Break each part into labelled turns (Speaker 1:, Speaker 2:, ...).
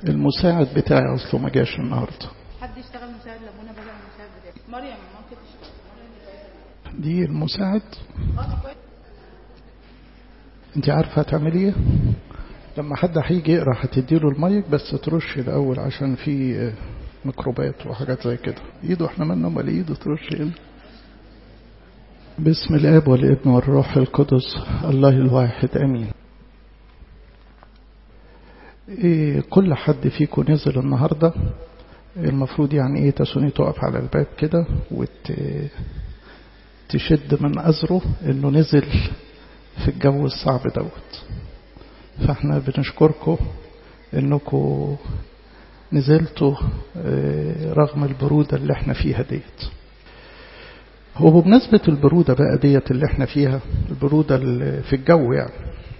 Speaker 1: المساعد بتاعي أصله ما جاش النهاردة.
Speaker 2: حد يشتغل مساعد لابونا بدل المساعد بتاعي. مريم ممكن تشتغل.
Speaker 1: دي المساعد. انت عارفة هتعملي ايه؟ لما حد هيجي يقرأ هتديله المايك بس ترش الأول عشان في ميكروبات وحاجات زي كده. ايده احنا مالنا امال ايده ترش هنا. باسم الاب والابن والروح القدس الله الواحد امين. كل حد فيكم نزل النهاردة المفروض يعني ايه تسوني تقف على الباب كده وتشد من أزره انه نزل في الجو الصعب دوت. فاحنا بنشكركم انكم نزلتوا رغم البرودة اللي احنا فيها ديت. وبمناسبة البرودة بقى ديت اللي احنا فيها، البرودة في الجو يعني،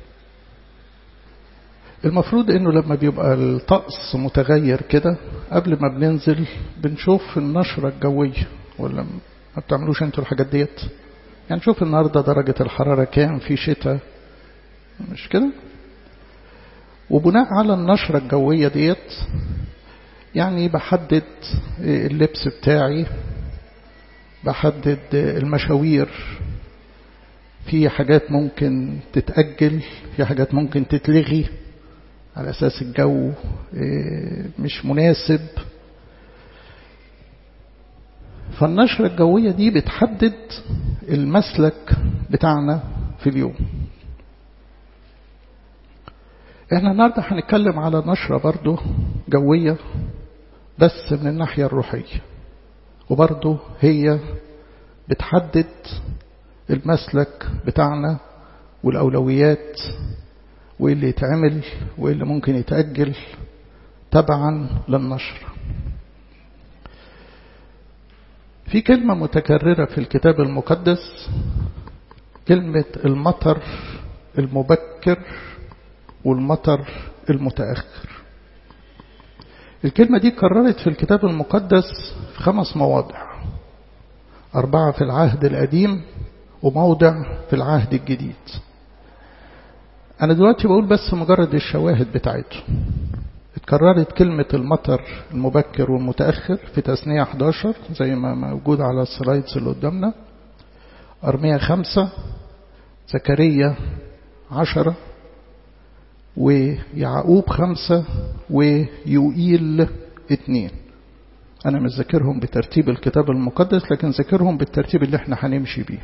Speaker 1: المفروض انه لما بيبقى الطقس متغير كده قبل ما بننزل بنشوف النشرة الجوية، ولا ما بتعملوش انتوا الحاجات ديت؟ يعني نشوف النهاردة درجة الحرارة كام، في شتاء مش كده؟ وبناء على النشرة الجوية ديت يعني بحدد اللبس بتاعي، بحدد المشاوير، في حاجات ممكن تتأجل، في حاجات ممكن تتلغي على أساس الجو مش مناسب. فالنشرة الجوية دي بتحدد المسلك بتاعنا في اليوم. احنا النهاردة هنتكلم على نشرة برضو جوية بس من الناحية الروحية، وبرضو هي بتحدد المسلك بتاعنا والأولويات وإيه اللي يتعمل وإيه اللي ممكن يتأجل تبعا للنشر. في كلمة متكررة في الكتاب المقدس، كلمة المطر المبكر والمطر المتأخر. الكلمة دي كررت في الكتاب المقدس في 5 مواضع، 4 في العهد القديم وموضع في العهد الجديد. أنا دلوقتي بقول بس مجرد الشواهد بتاعته. اتكررت كلمة المطر المبكر والمتأخر في تثنية 11 زي ما موجود على السلايدز اللي قدامنا، أرميا 5، زكريا 10، ويعقوب 5، ويوئيل 2. أنا مش ذاكرهم بترتيب الكتاب المقدس لكن ذاكرهم بالترتيب اللي احنا هنمشي بيه.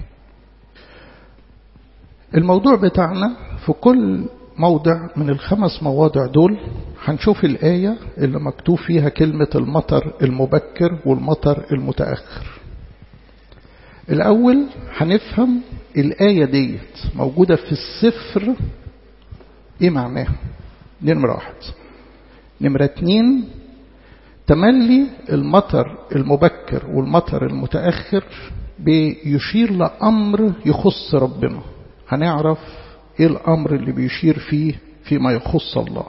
Speaker 1: الموضوع بتاعنا في كل موضع من ال5 مواضع دول هنشوف الآية اللي مكتوب فيها كلمة المطر المبكر والمطر المتأخر. الأول هنفهم الآية ديت موجودة في السفر ايه معناها، نمرة 1. نمرة 2، تملي المطر المبكر والمطر المتأخر بيشير لأمر يخص ربنا. هنعرف ايه الأمر اللي بيشير فيه فيما يخص الله.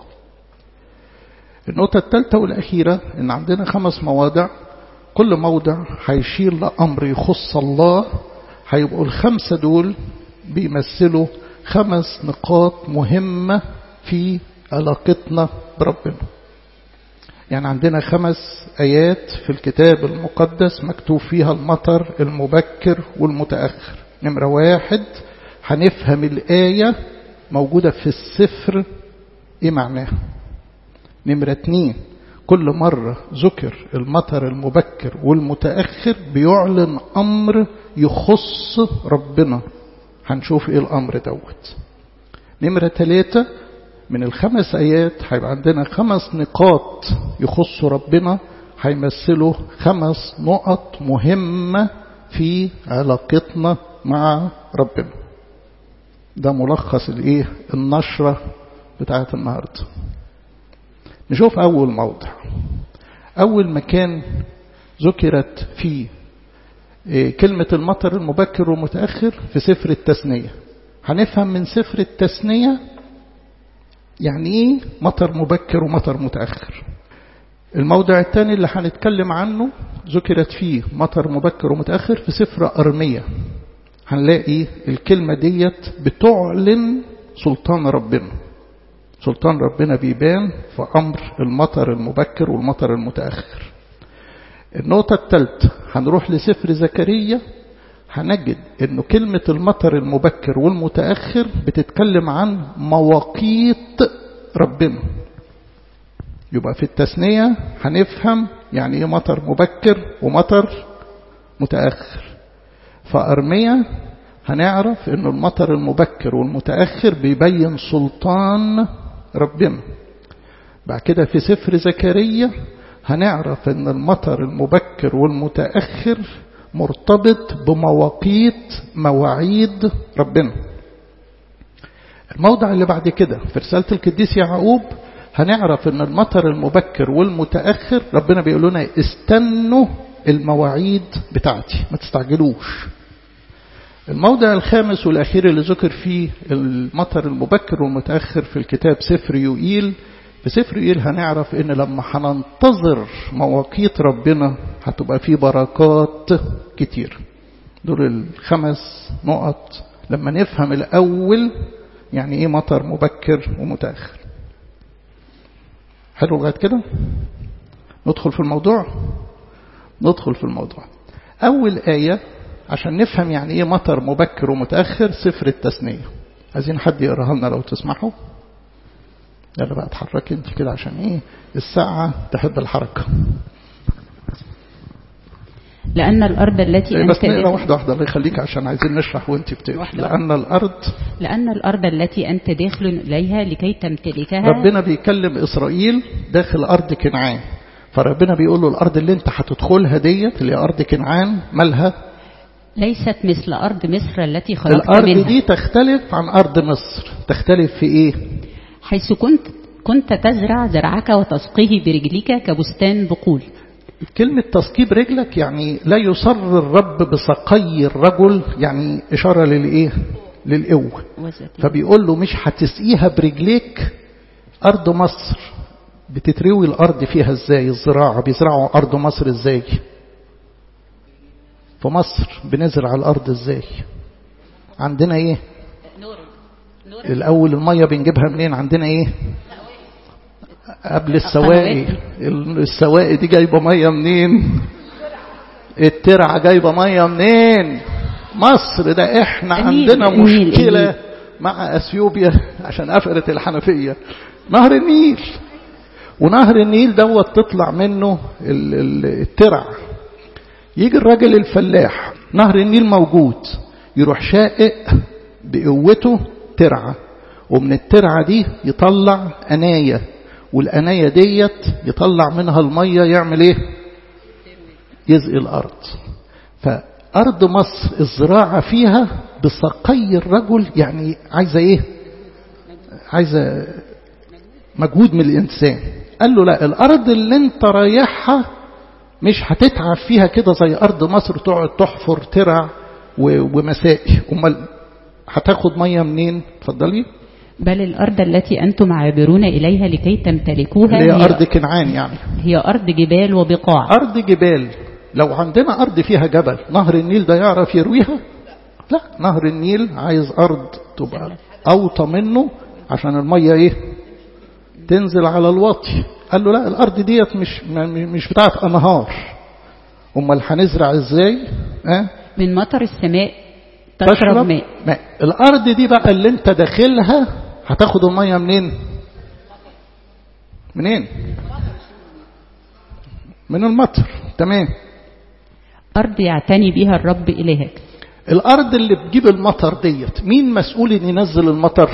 Speaker 1: النقطة الثالثة والأخيرة ان عندنا 5 مواضع، كل موضع هيشير لأمر يخص الله. هيبقوا ال5 دول بيمثلوا 5 نقاط مهمة في علاقتنا بربنا. يعني عندنا 5 آيات في الكتاب المقدس مكتوب فيها المطر المبكر والمتأخر. نمرة 1 هنفهم الآية موجودة في السفر ايه معناها. نمرة 2 كل مرة ذكر المطر المبكر والمتأخر بيعلن أمر يخص ربنا، هنشوف ايه الأمر دوت. نمرة 3 من ال5 آيات هيبقى عندنا 5 نقاط يخص ربنا، هيمثلوا 5 نقط مهمة في علاقتنا مع ربنا. ده ملخص الايه النشرة بتاعت النهاردة. نشوف أول موضع، أول مكان ذكرت فيه كلمة المطر المبكر والمتأخر في سفر التثنية. هنفهم من سفر التثنية يعني ايه مطر مبكر ومطر متأخر. الموضع الثاني اللي هنتكلم عنه ذكرت فيه مطر مبكر ومتأخر في سفر أرميا. هنلاقي الكلمة ديت بتعلن سلطان ربنا. سلطان ربنا بيبان في أمر المطر المبكر والمطر المتأخر. النقطة الثالثة هنروح لسفر زكريا، هنجد إنه كلمة المطر المبكر والمتأخر بتتكلم عن مواقيت ربنا. يبقى في التثنية هنفهم يعني إيه مطر مبكر ومطر متأخر. فأرميا هنعرف إنه المطر المبكر والمتأخر بيبين سلطان ربنا. بعد كده في سفر زكريا هنعرف إن المطر المبكر والمتأخر مرتبط بمواقيت مواعيد ربنا. الموضع اللي بعد كده في رسالة القديس يعقوب هنعرف إن المطر المبكر والمتأخر ربنا بيقول لنا استنوا المواعيد بتاعتي، ما تستعجلوش. الموضع الخامس والأخير اللي ذكر فيه المطر المبكر والمتأخر في الكتاب سفر يوئيل. في سفر يوئيل هنعرف إن لما هننتظر مواقيت ربنا هتبقى فيه بركات كتير. دول الخمس نقط لما نفهم الأول يعني إيه مطر مبكر ومتأخر. حلو لغاية كده؟ ندخل في الموضوع. أول آية عشان نفهم يعني إيه مطر مبكر ومتأخر سفر التثنية. عايزين حد يقراها لنا لو تسمحوا. يلا بقى اتحرك انت كده عشان إيه الساعة تحب الحركة.
Speaker 3: لأن الأرض التي أنت
Speaker 1: بس نقرأ واحدة الله يخليك عشان عايزين نشرح وانت بتقرأ. لأن
Speaker 3: الأرض التي أنت داخل إليها لكي تمتلكها.
Speaker 1: ربنا بيكلم إسرائيل داخل أرض كنعان، فربنا بيقول له الأرض اللي انت هتدخلها ديت اللي أرض كنعان مالها؟
Speaker 3: ليست مثل أرض مصر التي خرجت
Speaker 1: الأرض
Speaker 3: منها.
Speaker 1: دي تختلف عن أرض مصر. تختلف في إيه؟
Speaker 3: حيث كنت تزرع زرعك وتسقيه برجلك كبستان بقول.
Speaker 1: كلمة تسقيه برجلك يعني لا يصر الرب بسقي الرجل، يعني إشارة للإيه؟ للقوة. فبيقول له مش هتسقيها برجليك. أرض مصر بتتروي الأرض فيها إزاي؟ الزراعة بيزرعوا أرض مصر إزاي؟ في مصر بنزرع الأرض إزاي؟ عندنا إيه؟ الأول المية بنجيبها منين؟ عندنا إيه؟ قبل السواقي. السواقي دي جايبة مية منين؟ الترعة جايبة مية منين؟ مصر. ده احنا عندنا مشكلة مع اثيوبيا عشان قفلت الحنفية. نهر النيل، ونهر النيل دوت تطلع منه الترع. يجي الراجل الفلاح نهر النيل موجود، يروح شائق بقوته ترعة، ومن الترعة دي يطلع أناية، والأناية ديت يطلع منها المية يعمل ايه؟ يزقي الأرض. فأرض مصر الزراعة فيها بسقي الرجل، يعني عايزة ايه؟ عايزة مجهود من الإنسان. قال له لا، الأرض اللي انت رايحها مش هتتعب فيها كده زي أرض مصر تقعد تحفر ترع ومسائي. امال هتاخد مية منين؟ اتفضلي.
Speaker 3: بل الأرض التي أنتم عابرون إليها لكي تمتلكوها
Speaker 1: هي أرض كنعان، يعني
Speaker 3: هي أرض جبال وبقاع.
Speaker 1: أرض جبال. لو عندنا أرض فيها جبل نهر النيل ده يعرف يرويها؟ لا، نهر النيل عايز أرض تبقى أوطى منه عشان المية ايه؟ تنزل على الواطي. قال له لا، الأرض ديت مش بتاعت أنهار. امال هنزرع ازاي؟
Speaker 3: من مطر السماء تشرب ماء.
Speaker 1: الأرض دي بقى اللي انت داخلها هتاخد المية منين؟ من المطر. تمام.
Speaker 3: أرض يعتني بها الرب إلهك.
Speaker 1: الأرض اللي بتجيب المطر ديت مين مسؤول ان ينزل المطر؟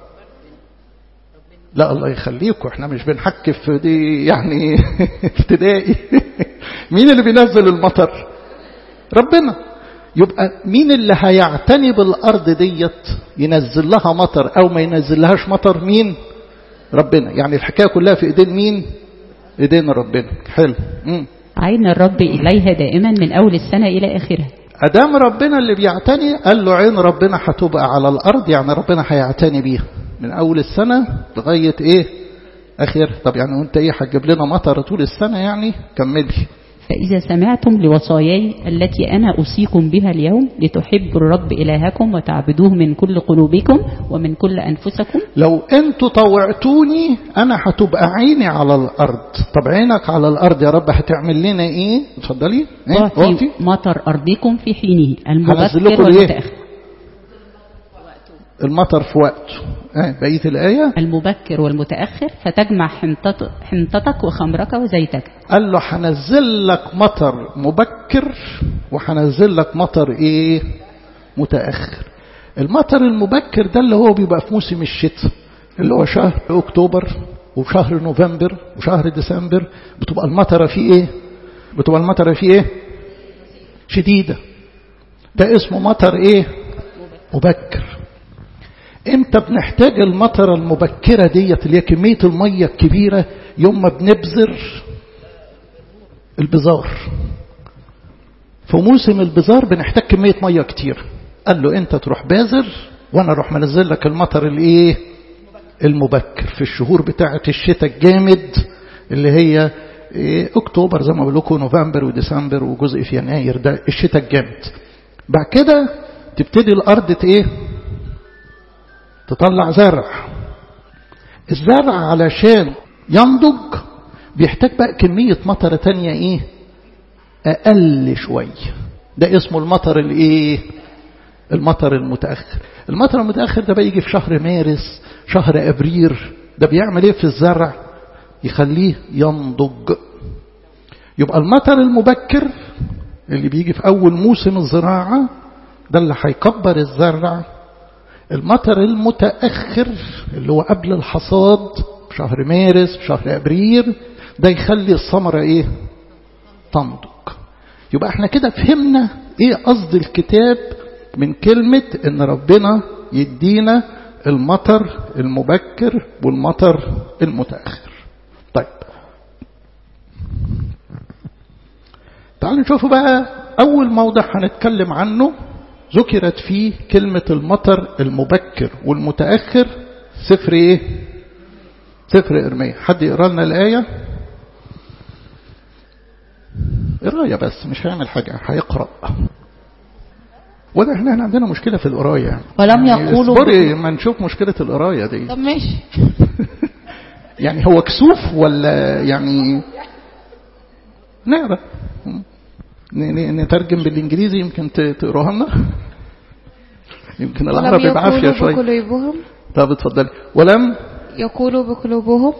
Speaker 1: لا الله يخليكم، احنا مش بنحكي في دي يعني ابتدائي. مين اللي بينزل المطر؟ ربنا. يبقى مين اللي هيعتني بالأرض ديت ينزل لها مطر أو ما ينزل لهاش مطر؟ مين؟ ربنا. يعني الحكاية كلها في إيدين مين؟ إيدين ربنا. حلو.
Speaker 3: عين الرب إليها دائما من أول السنة إلى آخرها.
Speaker 1: أدام ربنا اللي بيعتني، قال له عين ربنا هتبقى على الأرض، يعني ربنا هيعتني بيها من أول السنة لغاية إيه؟ آخر. طب يعني وانت إيه هتجيب لنا مطر طول السنة؟ يعني كملي.
Speaker 3: فإذا سمعتم لوصاياي التي أنا أوصيكم بها اليوم لتحبوا الرب إلهكم وتعبدوه من كل قلوبكم ومن كل أنفسكم.
Speaker 1: لو أنتوا طوعتوني أنا هتبقى عيني على الأرض. طب عينك على الأرض يا رب هتعمل لنا إيه؟ اتفضلي.
Speaker 3: تعطي مطر أرضكم في حينه المبكر والمتأخر.
Speaker 1: المطر في وقته. بقية الآية
Speaker 3: المبكر والمتأخر فتجمع حنطتك وخمرك وزيتك.
Speaker 1: قال له هنزل لك مطر مبكر وهنزل لك مطر ايه متأخر. المطر المبكر ده اللي هو بيبقى في موسم الشتاء اللي هو شهر أكتوبر وشهر نوفمبر وشهر ديسمبر. بتبقى المطرة فيه ايه؟ بتبقى المطرة فيه ايه؟ شديدة. ده اسمه مطر ايه؟ مبكر. امتى بنحتاج المطره المبكره ديت اللي هي كميه الميه الكبيره؟ يوم ما بنبذر البذار. في موسم البذار بنحتاج كميه ميه كتير. قال له انت تروح باذر وانا اروح منزل لك المطر الايه المبكر في الشهور بتاعه الشتاء الجامد اللي هي اكتوبر زي ما بقول لكم، نوفمبر وديسمبر وجزء في يناير، ده الشتاء الجامد. بعد كده تبتدي الارض ايه تطلع زرع. الزرع علشان ينضج بيحتاج بقى كمية مطر تانية ايه اقل شوية. ده اسمه المطر الايه المطر المتأخر. المطر المتأخر ده بيجي في شهر مارس شهر ابريل. ده بيعمل ايه في الزرع؟ يخليه ينضج. يبقى المطر المبكر اللي بيجي في اول موسم الزراعة ده اللي هيكبر الزرع. المطر المتأخر اللي هو قبل الحصاد في شهر مارس في شهر ابريل ده يخلي الثمرة ايه تنضج. يبقى احنا كده فهمنا ايه قصد الكتاب من كلمة ان ربنا يدينا المطر المبكر والمطر المتأخر. طيب تعالوا نشوفوا بقى اول موضع هنتكلم عنه ذكرت فيه كلمة المطر المبكر والمتأخر. سفر ايه؟ سفر إرميا. حد يقرأ لنا الآية؟ قراية بس مش هيعمل حاجة، هيقرأ. وده احنا عندنا مشكلة في القراية يعني.
Speaker 3: ولم يقولوا
Speaker 1: اصبري ما نشوف مشكلة القراية دي.
Speaker 2: طب ماشي.
Speaker 1: يعني هو كسوف ولا يعني نقرأ نترجم بالإنجليزي يمكن تقروها لنا. يمكن العربي بعافية شوية. طب اتفضلي. ولم
Speaker 4: يقولوا بقلوبهم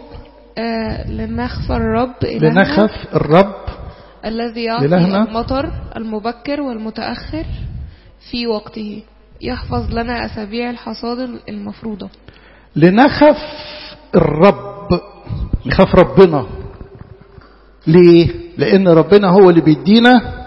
Speaker 4: لنخف الرب إلهنا،
Speaker 1: لنخف الرب
Speaker 4: الذي يعطي المطر المبكر والمتأخر في وقته، يحفظ لنا أسابيع الحصاد المفروضة.
Speaker 1: لنخف الرب، نخاف ربنا. ليه؟ لأن ربنا هو اللي بيدينا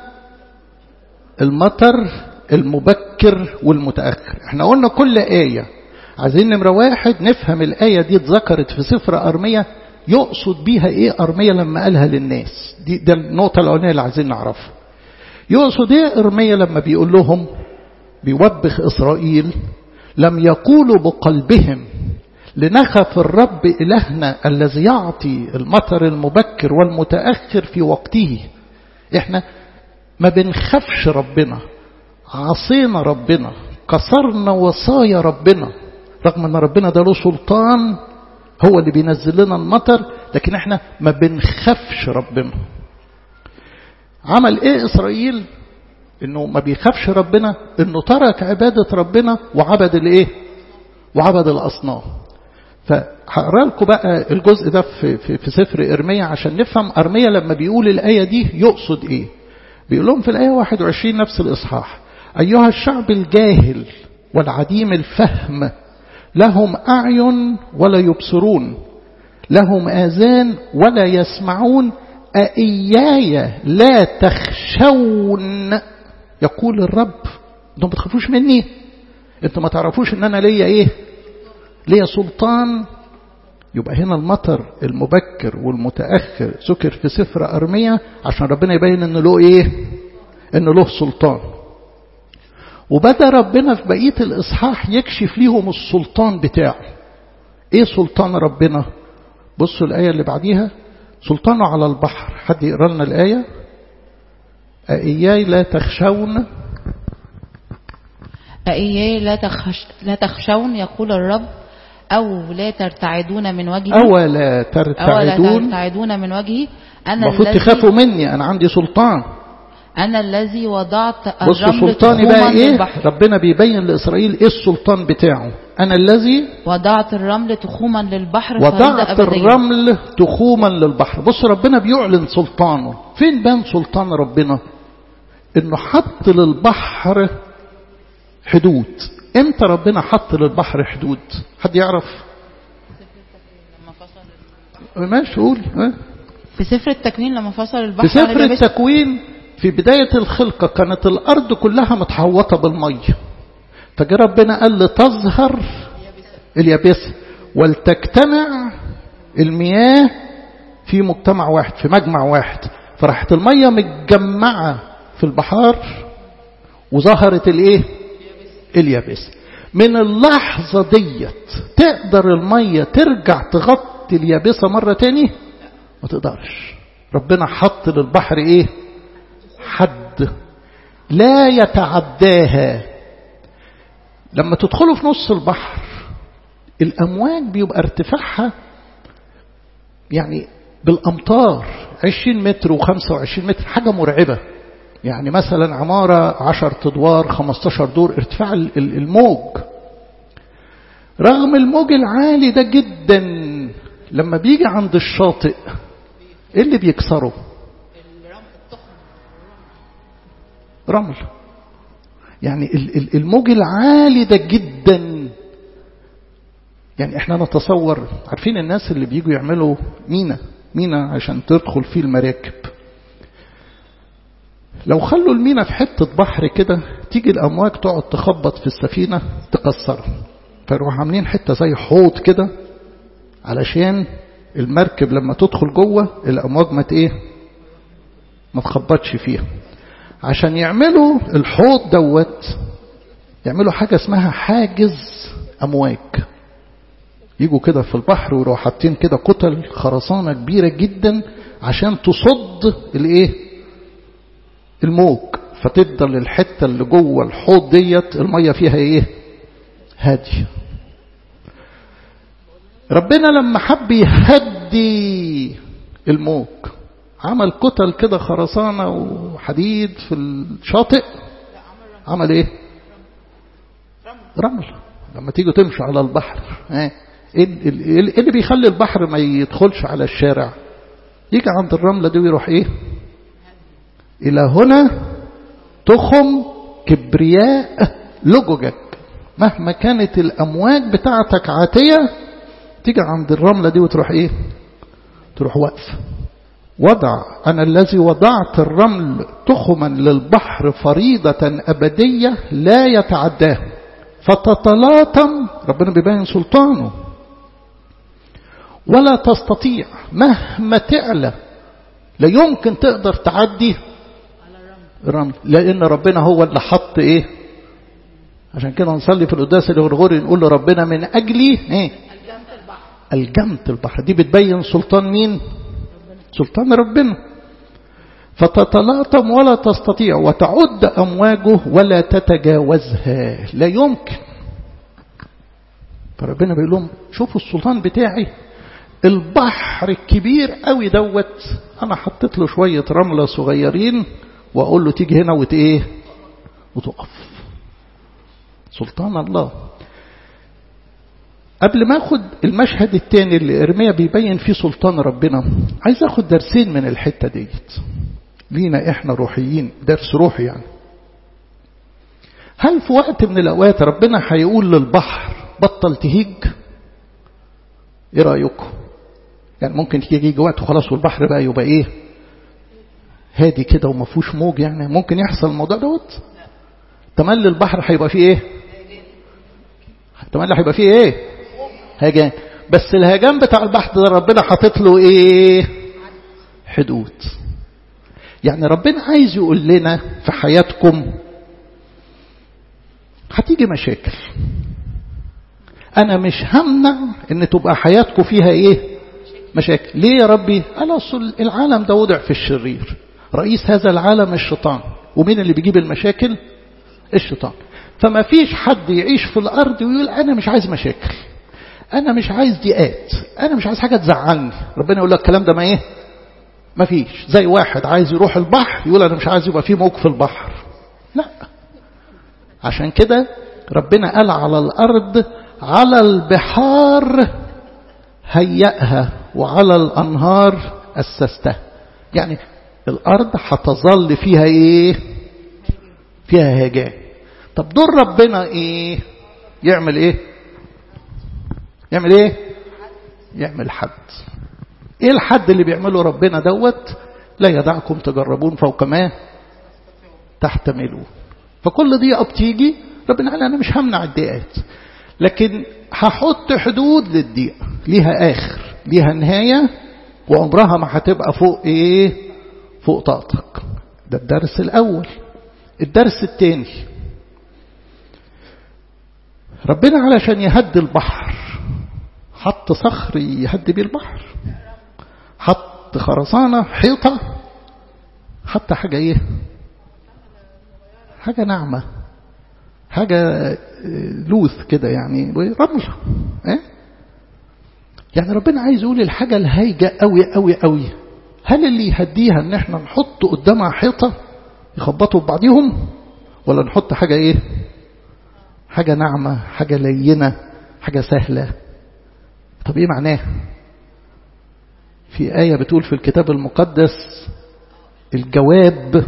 Speaker 1: المطر المبكر والمتأخر. احنا قلنا كل آية عايزين نمرة واحد نفهم الآية دي اتذكرت في سفر أرميا يقصد بيها ايه أرميا لما قالها للناس. دي النقطة الأولانية اللي عايزين نعرفها. يقصد ايه أرميا لما بيقول لهم بيوبخ إسرائيل لم يقولوا بقلبهم لنخف الرب إلهنا الذي يعطي المطر المبكر والمتأخر في وقته. احنا ما بنخافش ربنا، عصينا ربنا، كسرنا وصايا ربنا، رغم ان ربنا ده له سلطان هو اللي بينزل لنا المطر، لكن احنا ما بنخافش ربنا. عمل ايه إسرائيل؟ انه ما بيخافش ربنا، انه ترك عبادة ربنا وعبد الايه؟ وعبد الأصنام. فهقرا لكم بقى الجزء ده في سفر إرميا عشان نفهم أرميا لما بيقول الآية دي يقصد ايه. بيقول لهم في الآية 21 نفس الإصحاح: أيها الشعب الجاهل والعديم الفهم، لهم أعين ولا يبصرون، لهم آذان ولا يسمعون، أإياي لا تخشون يقول الرب. انتم ما بتخافوش مني؟ انتم ما تعرفوش ان انا ليا ايه؟ ليا سلطان. يبقى هنا المطر المبكر والمتأخر ذكر في سفر أرميا عشان ربنا يبين انه له ايه؟ انه له سلطان. وبدأ ربنا في بقية الإصحاح يكشف ليهم السلطان بتاعه. ايه سلطان ربنا؟ بصوا الآية اللي بعديها: سلطانه على البحر. حد يقرأ لنا الآية؟ أإياي لا تخشون
Speaker 3: أإياي لا تخشون يقول الرب، أو لا ترتعدون من وجهي،
Speaker 1: أولا ترتعدون
Speaker 3: من وجهي. أنا
Speaker 1: المفروض تخافوا مني، أنا عندي سلطان.
Speaker 3: أنا الذي وضعت
Speaker 1: الرمل سلطاني بقى إيه؟ ربنا بيبين لإسرائيل إيه السلطان بتاعه. أنا الذي
Speaker 3: وضعت الرمل تخوما للبحر،
Speaker 1: وضعت الرمل تخوما للبحر. بص ربنا بيعلن سلطانه. فين بان سلطان ربنا؟ إنه حط للبحر حدود. امتى ربنا حط للبحر حدود؟ حد يعرف؟ ماشي قول.
Speaker 3: في سفر التكوين لما فصل البحر.
Speaker 1: في سفر التكوين في بداية الخلقة كانت الأرض كلها متحوطة بالمية، فجاء ربنا قال لتظهر اليابسة ولتجتمع المياه في مجتمع واحد، في مجمع واحد. فراحت المية متجمعة في البحار وظهرت الايه؟ اليابسة. من اللحظة ديت تقدر المية ترجع تغطي اليابسة مرة تاني؟ ما تقدرش. ربنا حط للبحر ايه؟ حد لا يتعداها. لما تدخلوا في نص البحر الأمواج بيبقى ارتفاعها يعني بالأمطار، 20 متر و25 متر، حاجة مرعبة. يعني مثلا عمارة 10 أدوار 15 دور ارتفاع الموج. رغم الموج العالي ده جدا لما بيجي عند الشاطئ ايه اللي بيكسره؟ رمل. يعني الموج العالي ده جدا. يعني احنا نتصور، عارفين الناس اللي بيجوا يعملوا مينا عشان تدخل فيه المراكب، لو خلوا المينا في حتة بحر كده تيجي الأمواج تقعد تخبط في السفينة تكسرها، فيروحوا عاملين حتة زي حوض كده علشان المركب لما تدخل جوه الأمواج ما تخبطش فيها. عشان يعملوا الحوض دوت يعملوا حاجة اسمها حاجز أمواج. يجوا كده في البحر ويروحوا حاطين كده كتل خرسانة كبيرة جدا عشان تصد الموج، فتفضل الحتة اللي جوه الحوض ديت المية فيها هادية. ربنا لما حب يهدي الموج عمل كتل كده خرسانة وحديد في الشاطئ. عمل رمل. لما تيجوا تمشوا على البحر ايه اللي بيخلي البحر ما يدخلش على الشارع؟ يجي عند الرملة دي ويروح إلى هنا تخم كبرياء لججك. مهما كانت الأمواج بتاعتك عاتية تيجي عند الرملة دي وتروح تروح واقف. أنا الذي وضعت الرمل تخما للبحر فريضة أبدية لا يتعداه فتتلاطم. ربنا بيبين سلطانه. ولا تستطيع مهما تعلى لا يمكن تقدر تعدي الرمل، لأن ربنا هو اللي حط عشان كده نصلي في القداس الغرغوري نقول له ربنا من أجلي الجمت البحر. دي بتبين سلطان مين؟ سلطان ربنا. فتتلاطم ولا تستطيع وتعد أمواجه ولا تتجاوزها. لا يمكن. فربنا بيقول لهم شوفوا السلطان بتاعي. البحر الكبير قوي دوت أنا حطيت له شوية رملة صغيرين وأقول له تيجي هنا وتقف. سلطان الله. قبل ما أخد المشهد الثاني اللي إرميا بيبين فيه سلطان ربنا، عايز أخد درسين من الحتة ديت لينا إحنا روحيين، درس روحي يعني. هل في وقت من الأوقات ربنا هيقول للبحر بطل تهيج؟ إيه رأيكم؟ يعني ممكن يجي وقت وخلاص والبحر بقى يبقى هادي كده وما فيهوش موج، يعني ممكن يحصل الموضوع دوت؟ تملي البحر هيبقى فيه تملي هيبقى فيه هجان. بس الهجان بتاع البحر ده ربنا حاطط له حدود. يعني ربنا عايز يقول لنا في حياتكم هتيجي مشاكل، انا مش همنع ان تبقى حياتكم فيها مشاكل. ليه يا ربي؟ قال اصل العالم ده وضع في الشرير. رئيس هذا العالم الشيطان. ومين اللي بيجيب المشاكل؟ الشيطان. فما فيش حد يعيش في الأرض ويقول أنا مش عايز مشاكل، أنا مش عايز ضيقات، أنا مش عايز حاجة تزعلني. ربنا يقول لك الكلام ده ما إيه؟ ما فيش. زي واحد عايز يروح البحر يقول أنا مش عايز يبقى فيه موج في البحر، لا. عشان كده ربنا قال على الأرض على البحار هيئها وعلى الأنهار أسستها. يعني الأرض هتظل فيها إيه؟ فيها هيجان. طب دور ربنا إيه؟ يعمل إيه؟ يعمل إيه؟ يعمل حد. إيه الحد اللي بيعمله ربنا دوت؟ لا يدعكم تجربون فوق ما تحتملون. فكل ضيقة بتيجي ربنا قال أنا مش همنع الضيقات، لكن هحط حدود للضيقة، ليها آخر، ليها نهاية، وعمرها ما هتبقى فوق إيه؟ فوق طاقتك. ده الدرس الأول. الدرس الثاني، ربنا علشان يهدي البحر حط صخر يهدي بيه البحر، حط خرسانة حيطة، حتى حاجة إيه؟ حاجة ناعمة، حاجة لوث كده، يعني رمل. يعني ربنا عايز يقول الحاجة الهايجة قوي قوي قوي، هل اللي يهديها ان احنا نحط قدامها حيطة يخبطوا ببعضهم، ولا نحط حاجة ايه؟ حاجة ناعمة، حاجة لينة، حاجة سهلة. طب ايه معناه؟ في آية بتقول في الكتاب المقدس الجواب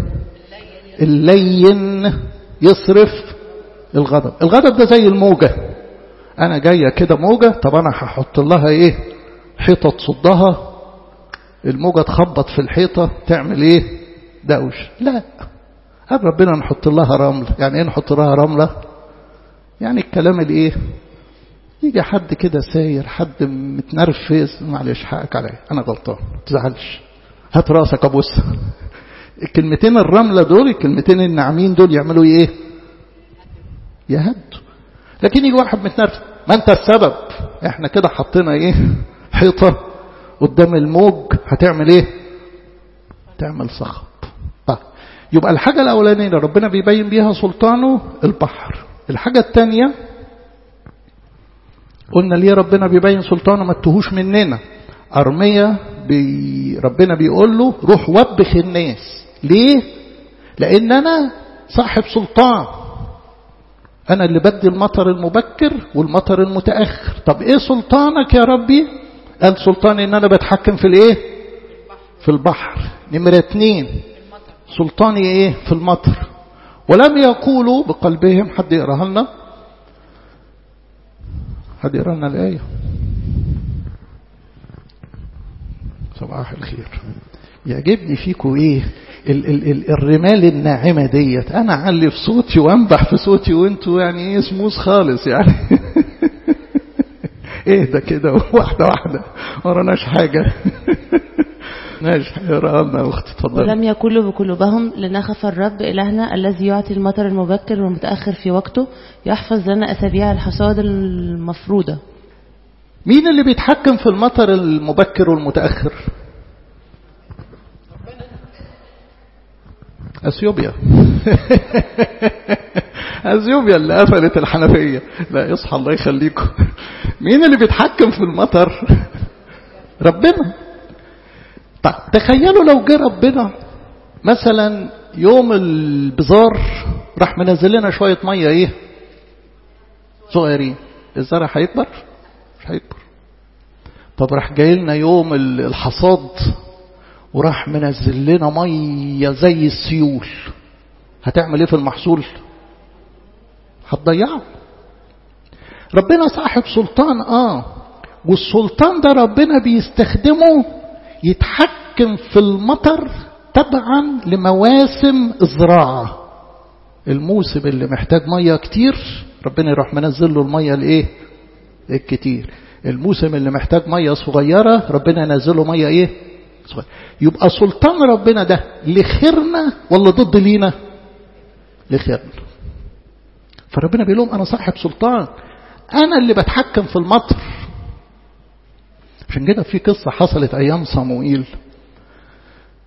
Speaker 1: اللين يصرف الغضب. الغضب ده زي الموجة، أنا جاية كده موجة، طب أنا هحط لها إيه؟ حيطة تصدها، الموجة تخبط في الحيطة تعمل إيه؟ دوش. لا، قال ربنا نحط لها رمل. يعني إيه نحط لها رملة؟ يعني الكلام الإيه؟ يجي حد كده ساير، حد متنرفز، معلش حقك عليا أنا غلطان، ما تزعلش، هات راسك أبوس. الكلمتين الرملة دول، الكلمتين الناعمين دول يعملوا إيه؟ يهدوا. لكن يجي واحد متنرفز، ما أنت السبب، إحنا كده حطينا إيه؟ حيطة قدام الموج، هتعمل إيه؟ تعمل صخب. طيب يبقى الحاجة الأولانية ربنا بيبين بيها سلطانه البحر. الحاجة الثانية قلنا ليه ربنا بيبين سلطانه؟ ما تتوهوش مننا. أرمية ربنا بيقول له روح وبخ الناس. ليه؟ لأن أنا صاحب سلطان، أنا اللي بدي المطر المبكر والمطر المتأخر. طب إيه سلطانك يا ربي؟ قال سلطاني إن أنا بتحكم في الإيه؟ في البحر. نمرة 2 سلطاني إيه؟ في المطر. ولم يقولوا بقلبهم. حد يقرأها لنا؟ حد يقرأ لنا الآية؟ صباح الخير. يعجبني فيكم ايه الرمال الناعمة ديت. انا اعلي في صوتي وانبح في صوتي وانتوا يعني ايه سموث خالص يعني. ايه ده كده واحدة واحدة، وراناش حاجة. ماشي يقرأ لنا اختي اتفضل.
Speaker 5: ولم يقولوا بقلوبهم لنخف الرب إلهنا الذي يعطي المطر المبكر والمتأخر في وقته، يحفظ لنا أسابيع الحصاد المفروضة.
Speaker 1: مين اللي بيتحكم في المطر المبكر والمتأخر؟ أثيوبيا. أثيوبيا اللي قفلت الحنفية. لا اصحى الله يخليكم. مين اللي بيتحكم في المطر؟ ربنا. طيب تخيلوا لو جه ربنا مثلا يوم البزار راح منزل لنا شوية مية ايه صغيرين، الزرع هيكبر؟ مش هيكبر. طب راح جاي لنا يوم الحصاد وراح منزل لنا مية زي السيول، هتعمل ايه في المحصول؟ هتضيعه. ربنا صاحب سلطان والسلطان ده ربنا بيستخدمه يتحكم في المطر تبعا لمواسم الزراعة. الموسم اللي محتاج مية كتير ربنا يروح منزل له المية الايه الكتير. الموسم اللي محتاج مية صغيرة ربنا ينزل له مية ايه صغيرة. يبقى سلطان ربنا ده لخيرنا ولا ضد لينا؟ لخيرنا. فربنا بيقول لهم انا صاحب سلطان، انا اللي بتحكم في المطر. عشان كده في قصة حصلت ايام صموئيل،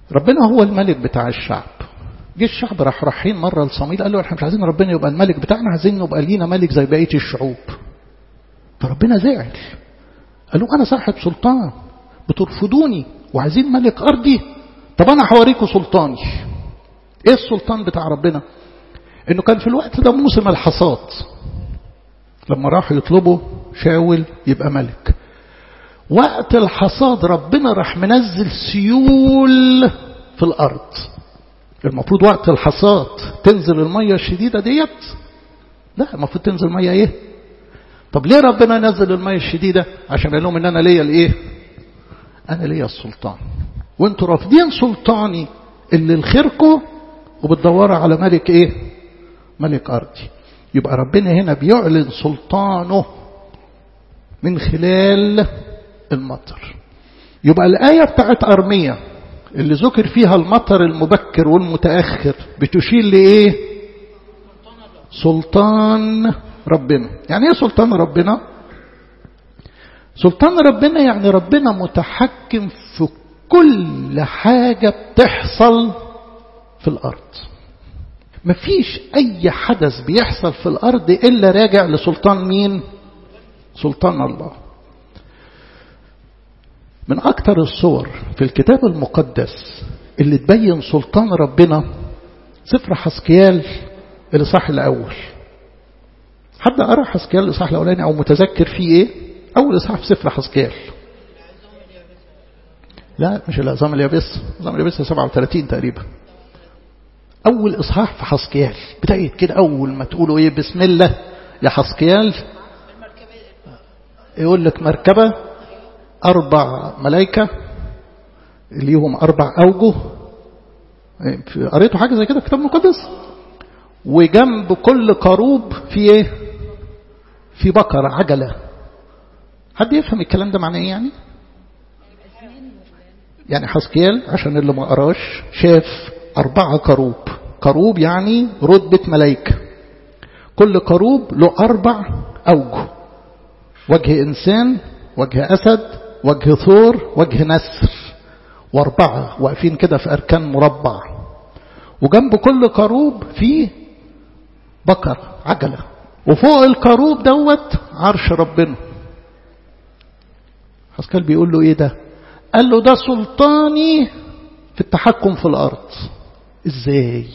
Speaker 1: ربنا هو الملك بتاع الشعب. جه الشعب رايحين مرة لصموئيل قال له احنا مش عايزين ربنا يبقى الملك بتاعنا، عايزين نبقى لينا ملك زي بقية الشعوب. فربنا زعل قال له انا صاحب سلطان بترفضوني وعايزين ملك ارضي؟ طب انا هوريكم سلطاني. ايه السلطان بتاع ربنا؟ انه كان في الوقت ده موسم الحصاد، لما راحوا يطلبوا شاول يبقى ملك. وقت الحصاد ربنا راح منزل سيول في الارض. المفروض وقت الحصاد تنزل المية الشديدة ديت، لا المفروض تنزل مية ايه؟ طب ليه ربنا نزل المية الشديدة؟ عشان قال لهم ان انا ليا الايه؟ انا ليا السلطان، وانتوا رافضين سلطاني اللي لخيركم وبتدوروا على ملك ايه؟ ملك ارضي. يبقى ربنا هنا بيعلن سلطانه من خلال المطر. يبقى الآية بتاعت أرمية اللي ذكر فيها المطر المبكر والمتأخر بتشير لإيه؟ سلطان ربنا. يعني إيه سلطان ربنا؟ سلطان ربنا يعني ربنا متحكم في كل حاجة بتحصل في الأرض. مفيش أي حدث بيحصل في الأرض إلا راجع لسلطان مين؟ سلطان الله. من أكتر الصور في الكتاب المقدس اللي تبين سلطان ربنا سفر حسقيال الإصحاح الأول. حد قرأ حسقيال الإصحاح الأولاني أو متذكر فيه إيه؟ أول إصحاح في سفر حسقيال. لا مش العظام اليابس، العظام اليابس 37 تقريبا. أول إصحاح في حسقيال بداية كده، أول ما تقولوا إيه بسم الله يا حسقيال يقول لك مركبة 4 ملائكة ليهم 4 أوجه. قريتوا حاجة زي كده في الكتاب المقدس؟ وجنب كل كروب في ايه؟ في بقرة عجلة. حد يفهم الكلام ده معناه ايه يعني؟ يعني حسقيال عشان اللي ما قراش شاف 4 كروب. كروب يعني رتبة ملائكة، كل كروب له 4 أوجه: وجه إنسان، وجه أسد، وجه ثور، وجه نسر، و4 واقفين كده في أركان مربع. وجنب كل كروب فيه بقر عجلة، وفوق الكروب دوت عرش ربنا. حسقيال بيقول له ايه ده؟ قال له ده سلطاني في التحكم في الأرض. ازاي؟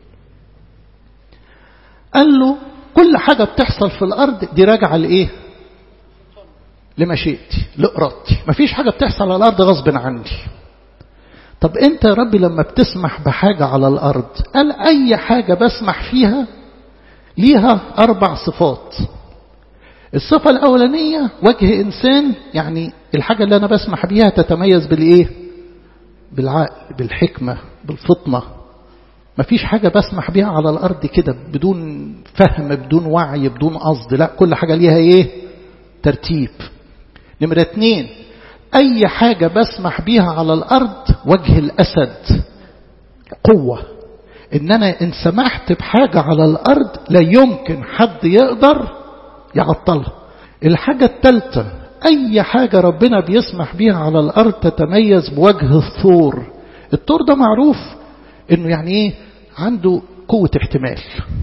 Speaker 1: قال له كل حاجة بتحصل في الأرض دي راجعة لإيه؟ لمشيئتي، لإرادتي. مفيش حاجة بتحصل على الأرض غصب عني. طب أنت يا ربي لما بتسمح بحاجة على الأرض، قال أي حاجة بسمح فيها ليها 4 صفات. الصفة الأولانية وجه إنسان، يعني الحاجة اللي أنا بسمح بيها تتميز بالإيه؟ بالعقل، بالحكمة، بالفطنة. مفيش حاجة بسمح بيها على الأرض كده بدون فهم، بدون وعي، بدون قصد. لا، كل حاجة ليها إيه؟ ترتيب. نمرة 2، أي حاجة بسمح بيها على الأرض وجه الأسد، قوة. إن أنا إن سمحت بحاجة على الأرض لا يمكن حد يقدر يعطلها. الحاجة الثالثة، أي حاجة ربنا بيسمح بيها على الأرض تتميز بوجه الثور. الثور ده معروف إنه يعني إيه؟ عنده قوة احتمال.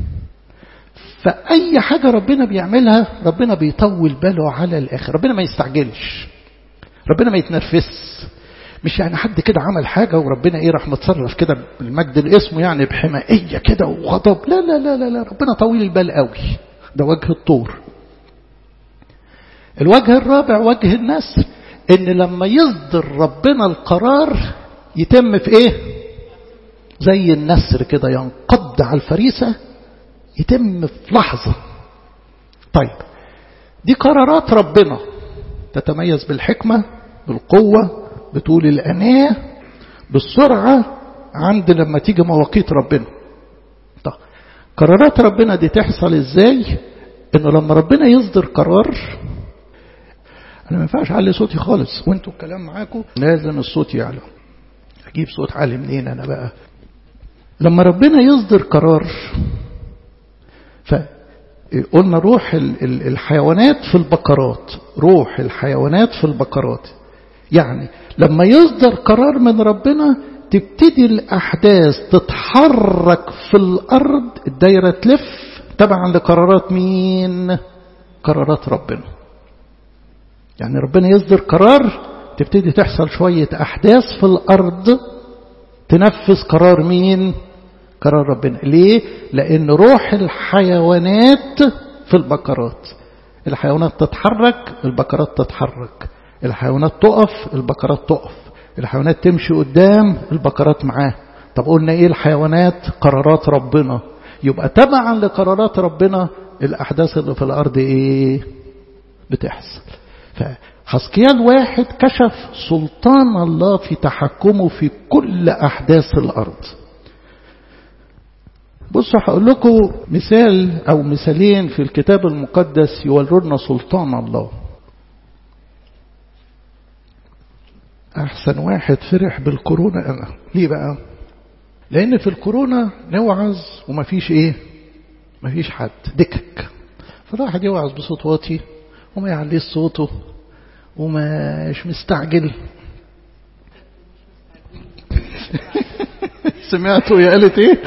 Speaker 1: فأي حاجة ربنا بيعملها ربنا بيطول باله على الآخر. ربنا ما يستعجلش، ربنا ما يتنرفس. مش يعني حد كده عمل حاجة وربنا ايه راح متصرف كده بالمجد الاسم يعني بحمائية كده وغضب. لا لا لا لا لا، ربنا طويل البال قوي. ده وجه الطور. الوجه الرابع وجه النسر، ان لما يصدر ربنا القرار يتم في ايه؟ زي النسر كده ينقض على الفريسة، يتم في لحظة. طيب دي قرارات ربنا تتميز بالحكمة، بالقوة، بطول الأناة، بالسرعة عند لما تيجي مواقيت ربنا. طيب قرارات ربنا دي تحصل ازاي؟ انه لما ربنا يصدر قرار، انا ما ينفعش اعلي صوتي خالص وانتوا الكلام معاكم لازم الصوت يعلى. اجيب صوت عالي منين انا بقى؟ لما ربنا يصدر قرار، فقلنا روح الحيوانات في البقرات، روح الحيوانات في البقرات. يعني لما يصدر قرار من ربنا تبتدي الأحداث تتحرك في الأرض، الدايرة تلف تبعا لقرارات مين؟ قرارات ربنا. يعني ربنا يصدر قرار، تبتدي تحصل شوية أحداث في الأرض تنفذ قرار مين؟ قرار ربنا. ليه؟ لأن روح الحيوانات في البقرات. الحيوانات تتحرك، البقرات تتحرك. الحيوانات تقف، البقرات تقف. الحيوانات تمشي قدام، البقرات معاه. طب قلنا ايه الحيوانات؟ قرارات ربنا. يبقى تبعا لقرارات ربنا الأحداث اللي في الأرض ايه؟ بتحصل. فحسقيال 1 كشف سلطان الله في تحكمه في كل أحداث الأرض. بصوا هقول لكم مثال أو مثالين في الكتاب المقدس يورونا سلطان الله. أحسن واحد فرح بالكورونا أنا. ليه بقى؟ لأن في الكورونا نوعظ ومفيش إيه؟ مفيش حد دكك. فالواحد يوعظ بصوت واطي وما يعليش صوته ومش مستعجل. سمعتوا يا قالت إيه؟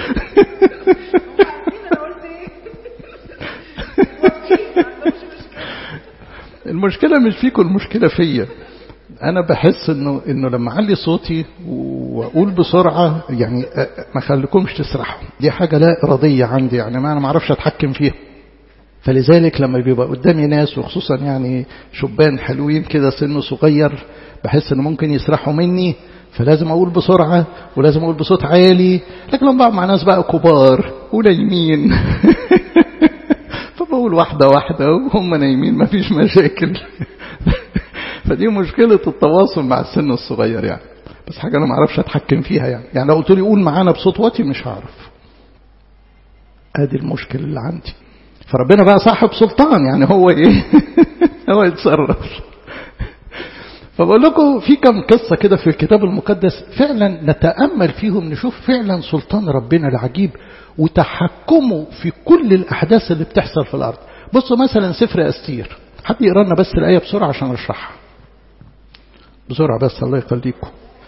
Speaker 1: المشكلة مش فيكم، المشكلة فيا. أنا بحس إنه لما أعلي صوتي وأقول بسرعة يعني ما خليكمش تسرحوا. دي حاجة لا إرادية عندي، يعني ما أنا ما أعرفش أتحكم فيها. فلذلك لما بيبقى قدامي ناس وخصوصا يعني شبان حلوين كده سنه صغير، بحس إنه ممكن يسرحوا مني، فلازم أقول بسرعة ولازم أقول بصوت عالي. لكن لما بقى مع ناس بقى كبار ونايمين فبقول واحدة واحدة وهم نايمين ما فيش مشاكل. فدي مشكلة التواصل مع السن الصغير يعني. بس حاجة أنا ما أعرفش أتحكم فيها يعني لو قلت لي قول معانا بصوت واطي مش هعرف. ادي المشكلة اللي عندي. فربنا بقى صاحب سلطان، يعني هو ايه هو يتصرف. فبقول لكم في كم قصة كده في الكتاب المقدس فعلا نتأمل فيهم، نشوف فعلا سلطان ربنا العجيب وتحكمه في كل الأحداث اللي بتحصل في الأرض. بصوا مثلا سفر أستير، حد يقرأ لنا بس الآية بسرعة عشان أشرحها بسرعة بس الله يخليكم.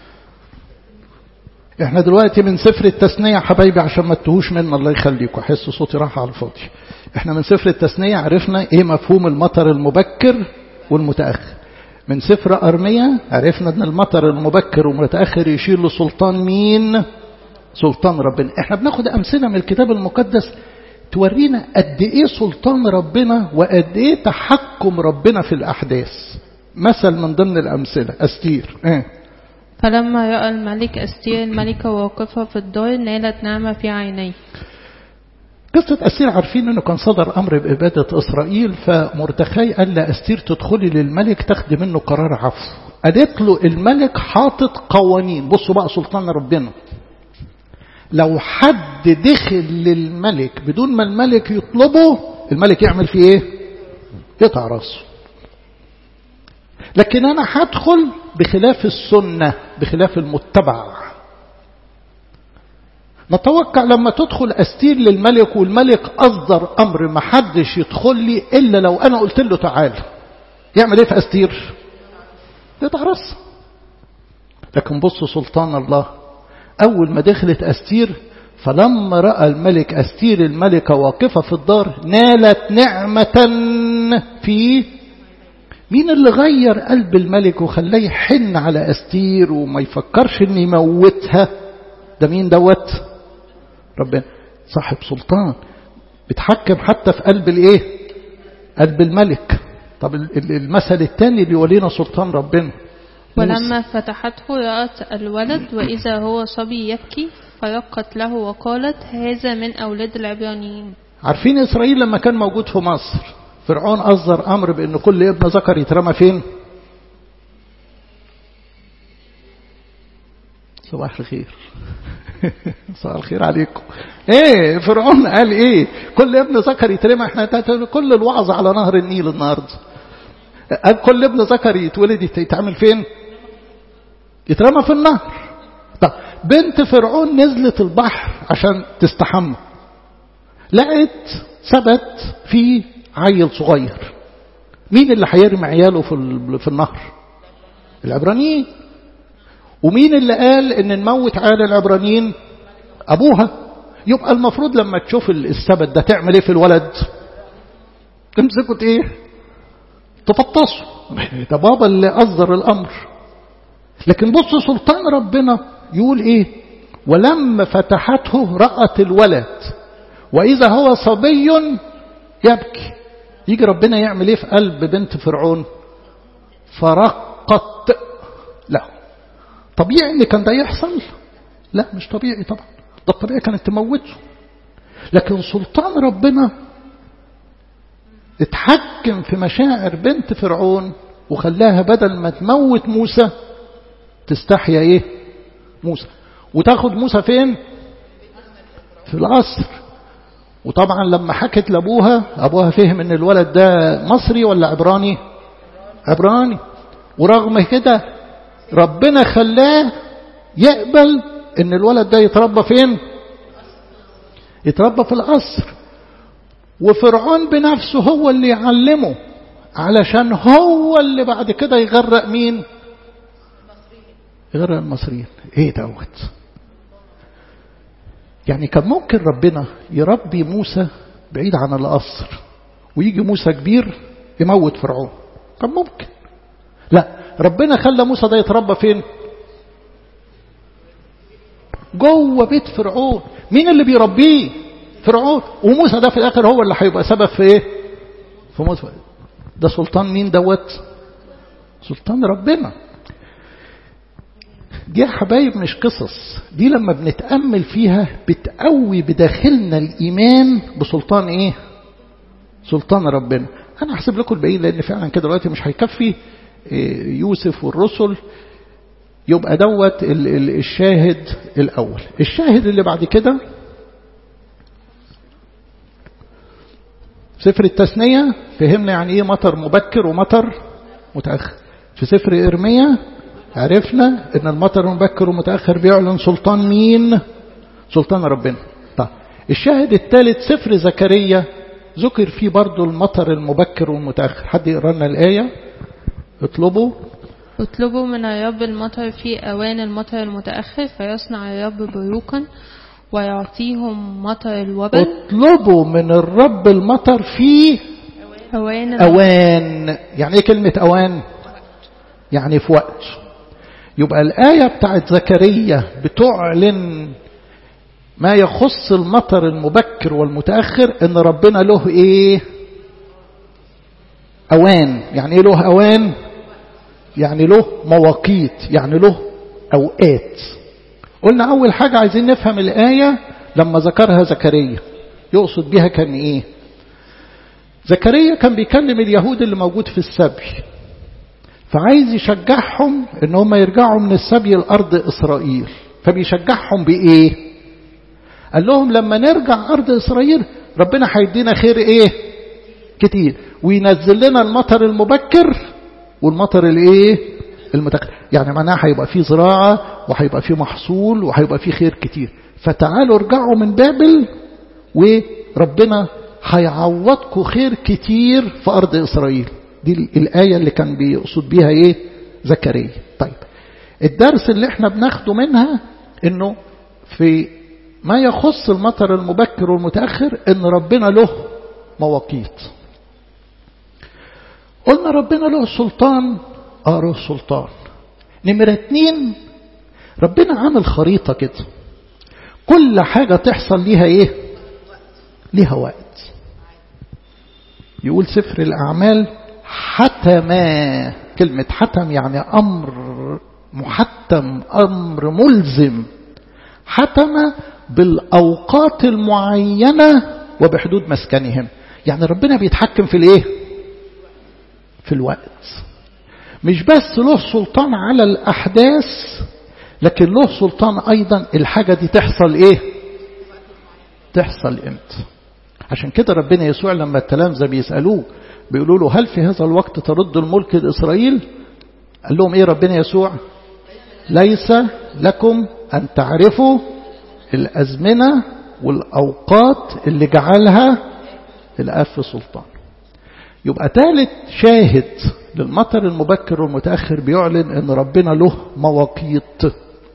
Speaker 1: احنا دلوقتي من سفر التثنية حبايبي عشان ما تتوهوش منا الله يخليكم، احس صوتي راح على الفاضي. احنا من سفر التثنية عرفنا ايه مفهوم المطر المبكر والمتأخر. من سفر أرميا عرفنا ان المطر المبكر والمتأخر يشير لسلطان مين؟ سلطان ربنا. احنا بناخد امثلة من الكتاب المقدس تورينا قد ايه سلطان ربنا وقد ايه تحكم ربنا في الاحداث. مثل من ضمن الامثلة أستير.
Speaker 6: فلما رأى الملك أستير الملكة واقفة في الدار نالت نعمة في عينيه.
Speaker 1: قصة أستير عارفين أنه كان صدر أمر بإبادة إسرائيل، فمردخاي قال لأستير تدخلي للملك تاخدي منه قرار عفو. قالت له الملك حاطط قوانين. بصوا بقى سلطان ربنا، لو حد دخل للملك بدون ما الملك يطلبه الملك يعمل فيه ايه؟ يقطع راسه. لكن أنا هدخل بخلاف السنة بخلاف المتبع. نتوقع لما تدخل أستير للملك والملك أصدر أمر ما حدش يدخل لي إلا لو أنا قلت له تعال، يعمل إيه في أستير؟ يقطع راسه. لكن بصوا سلطان الله، أول ما دخلت أستير فلما رأى الملك أستير الملكة واقفة في الدار نالت نعمة في. مين اللي غير قلب الملك وخلاه يحن على أستير وما يفكرش ان يموتها؟ ده مين دوت؟ ربنا صاحب سلطان بيتحكم حتى في قلب الايه؟ قلب الملك. طب المثل الثاني اللي يولينا سلطان ربنا.
Speaker 6: ولما فتحته رأت الولد وإذا هو صبي يبكي فرقت له وقالت هذا من أولاد العبرانيين.
Speaker 1: عارفين إسرائيل لما كان موجود في مصر فرعون أصدر أمر بأن كل ابن ذكر يترمى فين؟ صباح الخير صباح الخير عليكم. ايه فرعون قال ايه؟ كل ابن ذكر يترمى. احنا كل الوعظ على نهر النيل النهارده. قال كل ابن ذكر يتولد يتعمل فين؟ يترمى في النهر. طب بنت فرعون نزلت البحر عشان تستحمى، لقت ثبت في عيل صغير. مين اللي هيرمي عياله في النهر؟ العبرانيين. ومين اللي قال ان نموت عيال العبرانيين؟ ابوها. يبقى المفروض لما تشوف السبت ده تعمل ايه في الولد؟ تمسكوا ايه؟ تفطسوا. ده بابا اللي اصدر الامر. لكن بص سلطان ربنا يقول ايه؟ ولما فتحته رأت الولد واذا هو صبي يبكي. يجي ربنا يعمل ايه في قلب بنت فرعون؟ فرقت له. طبيعي ان كان ده يحصل؟ لا مش طبيعي طبعا، ده الطبيعي كانت تموته. لكن سلطان ربنا اتحكم في مشاعر بنت فرعون وخلاها بدل ما تموت موسى تستحيا ايه؟ موسى. وتاخد موسى فين؟ في القصر. وطبعا لما حكت لابوها، ابوها فهم ان الولد ده مصري ولا عبراني؟ عبراني. ورغم كده ربنا خلاه يقبل ان الولد ده يتربى فين؟ يتربى في القصر. وفرعون بنفسه هو اللي يعلمه علشان هو اللي بعد كده يغرق مين؟ يغرق المصريين. ايه دوت؟ يعني كان ممكن ربنا يربي موسى بعيد عن القصر ويجي موسى كبير يموت فرعون، كان ممكن. لا، ربنا خلى موسى ده يتربى فين؟ جوه بيت فرعون. مين اللي بيربيه؟ فرعون. وموسى ده في الاخر هو اللي هيبقى سبب في ايه؟ في موسى. ده سلطان مين دوت؟ سلطان ربنا. دي يا حبايب مش قصص، دي لما بنتأمل فيها بتقوي بداخلنا الإيمان بسلطان ايه؟ سلطان ربنا. انا هحسب لكم الباقيين لان فعلا كده دلوقتي مش هيكفي. يوسف والرسل يبقى دوت الشاهد الاول. الشاهد اللي بعد كده سفر التثنية، فهمنا يعني ايه مطر مبكر ومطر متأخر. في سفر إرميا عرفنا ان المطر المبكر والمتأخر بيعلن سلطان مين؟ سلطان ربنا. طيب الشاهد الثالث سفر زكريا ذكر فيه برضو المطر المبكر والمتأخر. حد يقرأ لنا الآية؟
Speaker 6: اطلبوا من الرب المطر في أوان المطر المتأخر فيصنع الرب بروقا ويعطيهم مطر الوبل.
Speaker 1: اطلبوا من الرب المطر في أوان. يعني ايه كلمة أوان؟ يعني في وقت. يبقى الآية بتاعت زكريا بتعلن ما يخص المطر المبكر والمتأخر ان ربنا له ايه؟ أوان. يعني ايه له أوان؟ يعني له مواقيت، يعني له أوقات. قلنا أول حاجة عايزين نفهم الآية لما ذكرها زكريا يقصد بها كان إيه؟ زكريا كان بيكلم اليهود اللي موجود في السبي، فعايز يشجعهم إن هم يرجعوا من السبي لأرض إسرائيل. فبيشجعهم بإيه؟ قال لهم لما نرجع أرض إسرائيل ربنا هيدينا خير إيه؟ كتير، وينزل لنا المطر المبكر والمطر الايه؟ المتأخر. يعني معناها هيبقى فيه زراعة وهيبقى فيه محصول وهيبقى فيه خير كتير. فتعالوا ارجعوا من بابل وربنا هيعوضكم خير كتير في أرض إسرائيل. دي الآية اللي كان بيقصد بيها ايه؟ زكريا. طيب الدرس اللي احنا بناخده منها انه في ما يخص المطر المبكر والمتأخر ان ربنا له مواقيت. قلنا ربنا له سلطان. له سلطان. نمرة 2 ربنا عامل خريطة كده، كل حاجة تحصل ليها ايه؟ ليها وقت. يقول سفر الأعمال حتم. كلمة حتم يعني أمر محتم، أمر ملزم. حتم بالأوقات المعينة وبحدود مسكنهم. يعني ربنا بيتحكم في الايه؟ في الوقت. مش بس له سلطان على الأحداث، لكن له سلطان أيضا الحاجة دي تحصل إيه؟ تحصل إمتى؟ عشان كده ربنا يسوع لما التلامذة بيسألوه بيقولوا له هل في هذا الوقت ترد الملك لإسرائيل؟ قال لهم إيه ربنا يسوع؟ ليس لكم أن تعرفوا الأزمنة والأوقات اللي جعلها الآب في سلطان. يبقى ثالث شاهد للمطر المبكر والمتأخر بيعلن ان ربنا له مواقيت.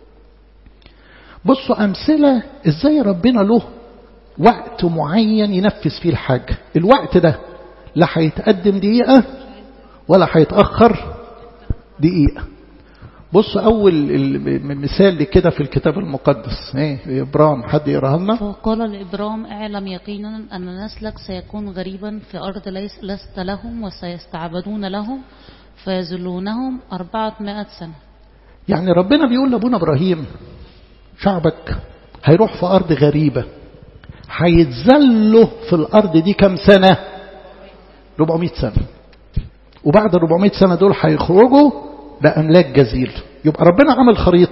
Speaker 1: بصوا أمثلة ازاي ربنا له وقت معين ينفذ فيه الحاجة. الوقت ده لا هيتقدم دقيقة ولا هيتأخر دقيقة. بص أول مثال كده في الكتاب المقدس إبرام، حد يقراها لنا؟
Speaker 7: فقال لإبرام اعلم يقينا أن نسلك سيكون غريبا في أرض لست لهم وسيستعبدون لهم فيذلونهم 400 سنة.
Speaker 1: يعني ربنا بيقول لأبونا إبراهيم شعبك هيروح في أرض غريبة، هيتذلوا في الأرض دي كم سنة؟ 400 سنة. وبعد 400 سنة دول هيخرجوا بأملاك جزيل. يبقى ربنا عمل خريط.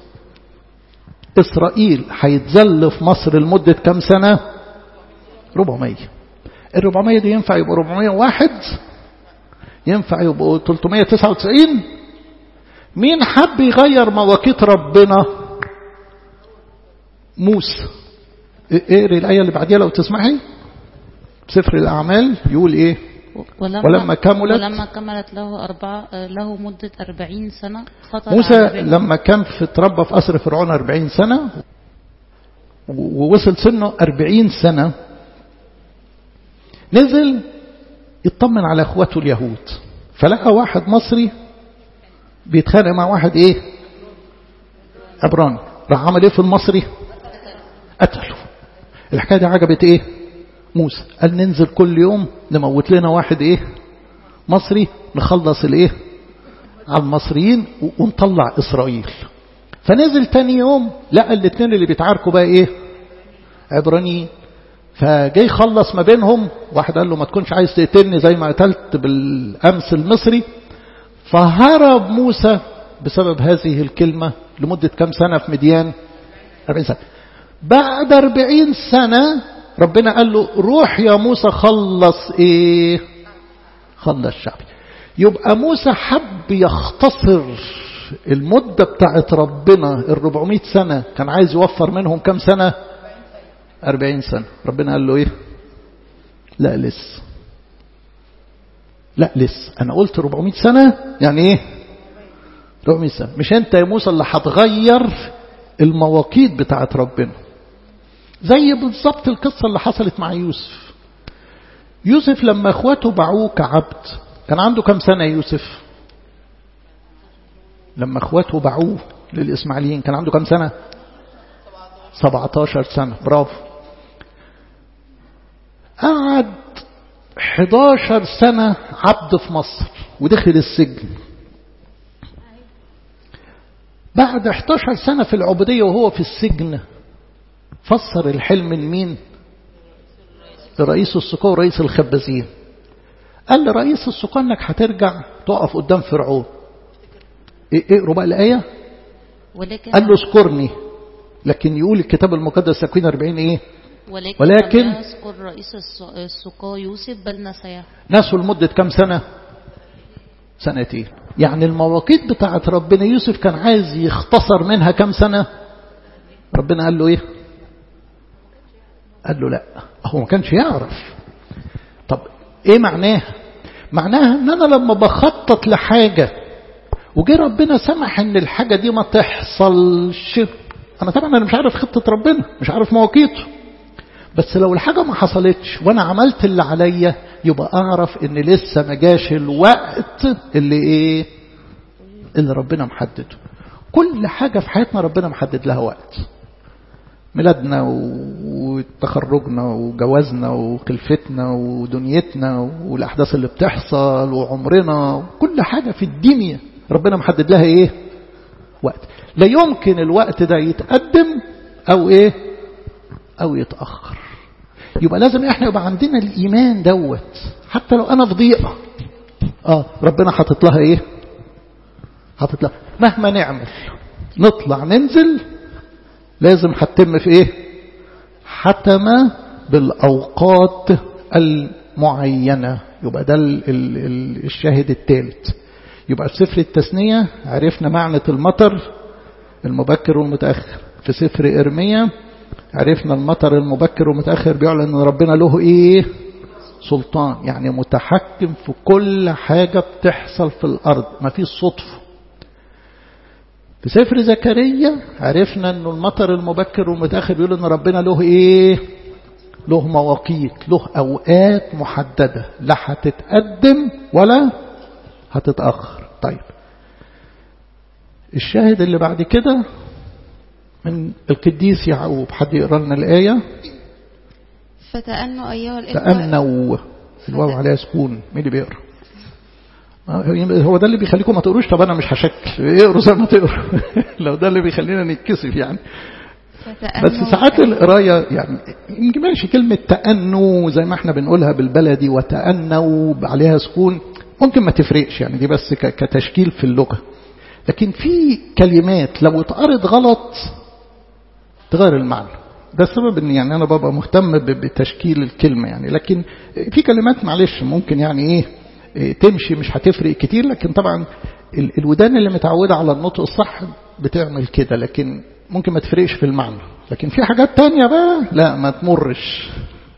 Speaker 1: إسرائيل هيتذل في مصر لمدة كم سنة؟ 400. ال 400 دي ينفع يبقوا 401؟ ينفع يبقوا 399؟ مين حب يغير مواقيت ربنا؟ موسى. اقري الآية اللي بعديها لو تسمحي. سفر الأعمال يقول إيه؟ ولما كملت
Speaker 7: له مدة 40 سنة
Speaker 1: موسى لما كان في اتربى في قصر فرعون 40 سنة ووصل سنه 40 سنة نزل يطمن على اخواته اليهود، فلقى واحد مصري بيتخانق مع واحد ايه عبراني. راح عمل ايه في المصري؟ قتله. الحكاية دي عجبت ايه موسى، قال ننزل كل يوم نموت لنا واحد ايه مصري نخلص الايه على المصريين ونطلع اسرائيل. فنزل تاني يوم لقى الاثنين اللي بيتعاركوا بقى ايه عبرانيين، فجاي خلص ما بينهم. واحد قال له ما تكونش عايز تقتلني زي ما قتلت بالامس المصري. فهرب موسى بسبب هذه الكلمة لمدة كم سنة في مديان؟ 40 سنة. بعد 40 سنة ربنا قال له روح يا موسى خلص ايه؟ خلص شعبي. يبقى موسى حب يختصر المدة بتاعت ربنا 400 سنة، كان عايز يوفر منهم كم سنة؟ 40 سنة. ربنا قال له ايه؟ لا لسه، لا لسه، انا قلت 400 سنة يعني ايه 400 سنة. مش انت يا موسى اللي هتغير المواقيت بتاعت ربنا. زي بالضبط القصة اللي حصلت مع يوسف. يوسف لما اخواته باعوه كعبد كان عنده كم سنة يوسف؟ لما اخواته باعوه للإسماعيليين كان عنده كم سنة؟ 17 سنة. برافو. قعد 11 سنة عبد في مصر ودخل السجن. بعد 11 سنة في العبودية وهو في السجن فسر الحلم من مين؟ لرئيس السقاة ورئيس الخبازين. قال لرئيس السقاة انك هترجع تقف قدام فرعون. اقروا بقى الآية. قال له اذكرني، لكن يقول الكتاب المقدس تكوين 40 ايه؟ ولكن
Speaker 7: يذكر رئيس السقاة يوسف بل نسيه.
Speaker 1: نسوا لمدة كم سنة؟ سنتين. يعني المواقيت بتاعت ربنا يوسف كان عايز يختصر منها كم سنة؟ ربنا قال له ايه؟ قال له لا، هو ما كانش يعرف. طب ايه معناها؟ معناها ان انا لما بخطط لحاجة وجي ربنا سمح ان الحاجة دي ما تحصلش، انا طبعا انا مش عارف خطة ربنا، مش عارف مواقيته، بس لو الحاجة ما حصلتش وانا عملت اللي عليا يبقى اعرف ان لسه ما جاش الوقت اللي ايه اللي ربنا محدده. كل حاجة في حياتنا ربنا محدد لها وقت. ميلادنا وتخرجنا وجوازنا وخلفتنا ودنيتنا والأحداث اللي بتحصل وعمرنا، كل حاجة في الدنيا ربنا محدد لها ايه وقت. لا يمكن الوقت ده يتقدم او ايه او يتأخر. يبقى لازم احنا يبقى عندنا الايمان دوت. حتى لو انا في ضيقة ربنا حاطط لها ايه؟ حاطط لها مهما نعمل نطلع ننزل لازم هتتم في ايه؟ حتم بالاوقات المعينة. يبقى ده الشاهد الثالث. يبقى في سفر التثنية عرفنا معنى المطر المبكر والمتأخر. في سفر إرميا عرفنا المطر المبكر والمتأخر بيعلن ان ربنا له ايه؟ سلطان، يعني متحكم في كل حاجة بتحصل في الأرض، ما فيش صدفة. في سفر زكريا عرفنا أنه المطر المبكر والمتأخر بيقول أن ربنا له إيه؟ له مواقيت، له أوقات محددة، لا هتتقدم ولا هتتأخر. طيب الشاهد اللي بعد كده من القديس يعقوب، حد يقرأ لنا الآية؟
Speaker 8: فتأنوا أيها الإخوة.
Speaker 1: تأنوا الواو عليها سكون، مين اللي بيقرأ؟ هو ده اللي بيخليكم ما تقروش؟ طب أنا مش هشكل، اقروا زي ما تقروا لو ده اللي بيخلينا نتكسف يعني. بس ساعات القراية يعني يمكن ماشي، كلمة تأنوا زي ما احنا بنقولها بالبلدي وتأنوا عليها سكون ممكن ما تفرقش يعني، دي بس كتشكيل في اللغة. لكن في كلمات لو اتقرت غلط تغير المعنى. ده السبب ان يعني انا ببقى مهتم بتشكيل الكلمة يعني. لكن في كلمات معلش ممكن يعني ايه تمشي مش هتفرق كتير، لكن طبعا الودان اللي متعودة على النطق الصح بتعمل كده، لكن ممكن ما تفرقش في المعنى. لكن في حاجات تانية بقى لا ما تمرش،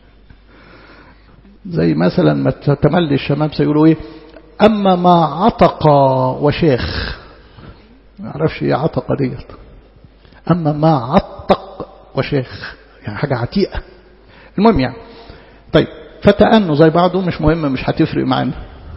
Speaker 1: زي مثلا ما تملي الشمام سيقولوا ايه؟ اما ما عتق وشاخ، ما اعرفش ايه عتق ديت. اما ما عتق وشاخ يعني حاجة عتيقة. المهم يعني طيب فتأنوا زي بعضه مش مهم، مش هتفرق معنا.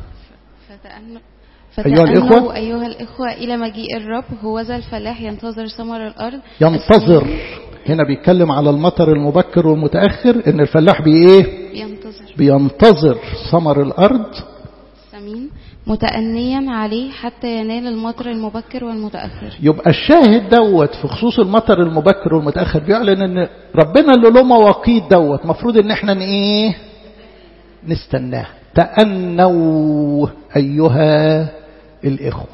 Speaker 8: فتأنوا أيها الإخوة إلى مجيء الرب، هو ذا الفلاح ينتظر ثمر الأرض.
Speaker 1: ينتظر هنا بيتكلم على المطر المبكر والمتأخر، إن الفلاح بينتظر ثمر الأرض
Speaker 8: السمين متأنيا عليه حتى ينال المطر المبكر والمتأخر.
Speaker 1: يبقى الشاهد دوت في خصوص المطر المبكر والمتأخر بيعلن ان ربنا اللي له مواقيت دوت مفروض ان احنا ايه نستناه. تأنوا أيها الإخوة.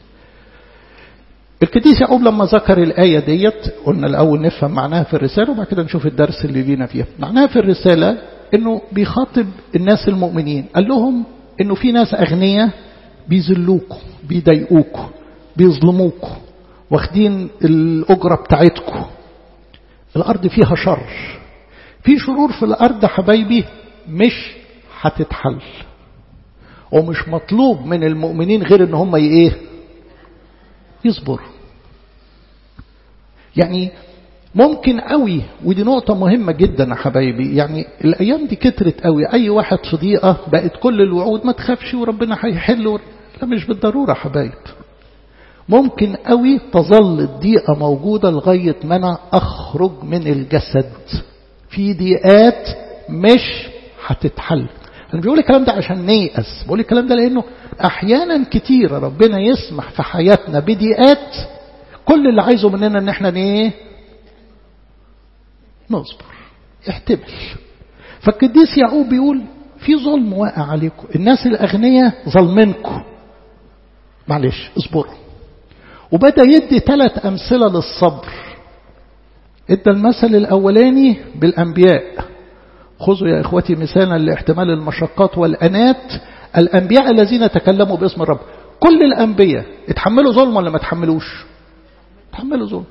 Speaker 1: القديس يعقوب لما ذكر الآية ديت قلنا الأول نفهم معناها في الرسالة وبعد كده نشوف الدرس اللي لينا فيها. معناها في الرسالة انه بيخاطب الناس المؤمنين، قال لهم انه في ناس أغنياء بيذلوكوا بيضايقوكوا بيظلموكوا واخدين الأجرة بتاعتكوا. الأرض فيها شر، في شرور في الأرض حبايبي مش هتتحل، ومش مطلوب من المؤمنين غير ان هم ايه يصبروا. يعني ممكن قوي، ودي نقطة مهمة جدا يا حبايبي، يعني الأيام دي كترت قوي، أي واحد في ضيقة بقت كل الوعود ما تخافش وربنا هيحل. لا مش بالضرورة حبايب، ممكن قوي تظل الضيقة موجودة لغاية ما أنا أخرج من الجسد. في ضيقات مش هتتحل. أنا بقول الكلام ده عشان نيأس، بقول الكلام ده لأنه أحيانا كتير ربنا يسمح في حياتنا بضيقات كل اللي عايزه مننا ان احنا نصبر احتمل. فالقديس يعقوب بيقول في ظلم واقع عليكم، الناس الأغنياء ظلمنكم، معلش اصبروا. وبدأ يدي 3 أمثلة للصبر. ادى المثل الأولاني بالأنبياء، خذوا يا إخوتي مثالا لاحتمال المشقات والأنات، الأنبياء الذين تكلموا باسم الرب. كل الأنبياء اتحملوا ظلم ولا ما اتحملوش؟ اتحملوا ظلم.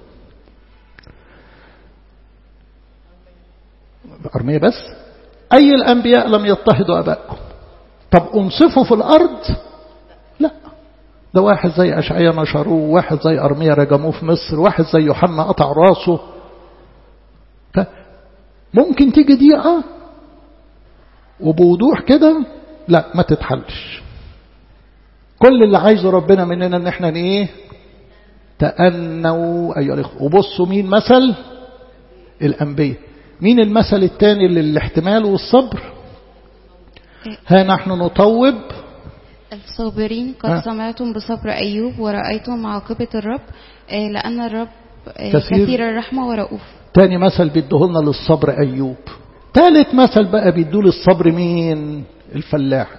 Speaker 1: أرمية بس. أي الأنبياء لم يضطهدوا أبائكم؟ طب أنصفوا في الأرض؟ لا، ده واحد زي أشعياء نشروه، واحد زي أرمية رجموه في مصر، واحد زي يوحنا قطع راسه. ممكن تيجي ضيقة وبوضوح كده لا ما تتحلش. كل اللي عايزه ربنا مننا ان احنا تأنوا ايها الاخوة. وبصوا مين مثل الأنبياء، مين المثل الثاني للاحتمال والصبر؟ ها نحن نطوب
Speaker 8: الصابرين، قد سمعتم بصبر أيوب ورأيتم عاقبة الرب، لأن الرب كثير الرحمة ورؤوف.
Speaker 1: تاني مثل بيدهولنا للصبر أيوب. ثالث مثل بقى بيدول الصبر مين؟ الفلاح.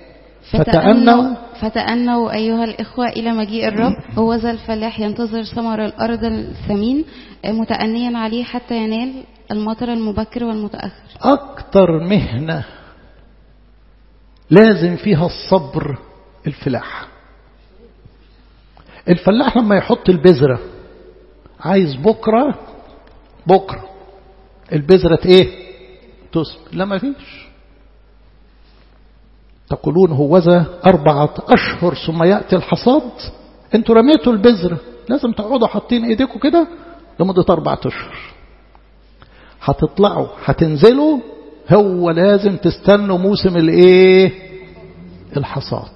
Speaker 8: فتأنوا أيها الإخوة إلى مجيء الرب، هو ذا الفلاح ينتظر ثمر الأرض الثمين متأنيا عليه حتى ينال المطر المبكر والمتأخر.
Speaker 1: أكتر مهنة لازم فيها الصبر الفلاح. الفلاح لما يحط البذرة عايز بكرة البذرة تصب، لا ما فيش. تقولون هوذا 4 أشهر ثم يأتي الحصاد. انتوا رميتوا البذر، لازم تقعدوا حاطين ايديكم كده لمدة 4 أشهر. هتطلعوا هتنزلوا، هو لازم تستنوا موسم الايه؟ الحصاد.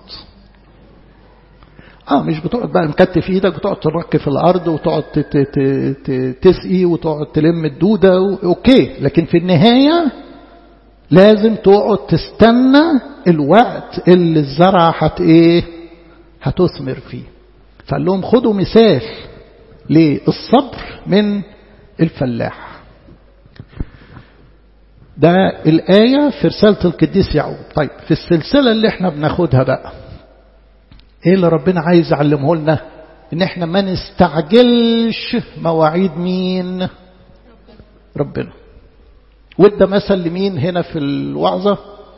Speaker 1: مش بتقعد بقى مكتف ايدك وتقعد ترك في الارض وتقعد تسقي وتقعد تلم الدودة اوكي، لكن في النهاية لازم تقعد تستنى الوقت اللي الزرع هتثمر فيه. فقال لهم خدوا مثال للصبر من الفلاح. ده الآية في رسالة القديس يعقوب. طيب في السلسلة اللي احنا بناخدها بقى ايه اللي ربنا عايز يعلمه لنا؟ ان احنا ما نستعجلش مواعيد مين؟ ربنا. وده مثل لمين هنا في الوعظة؟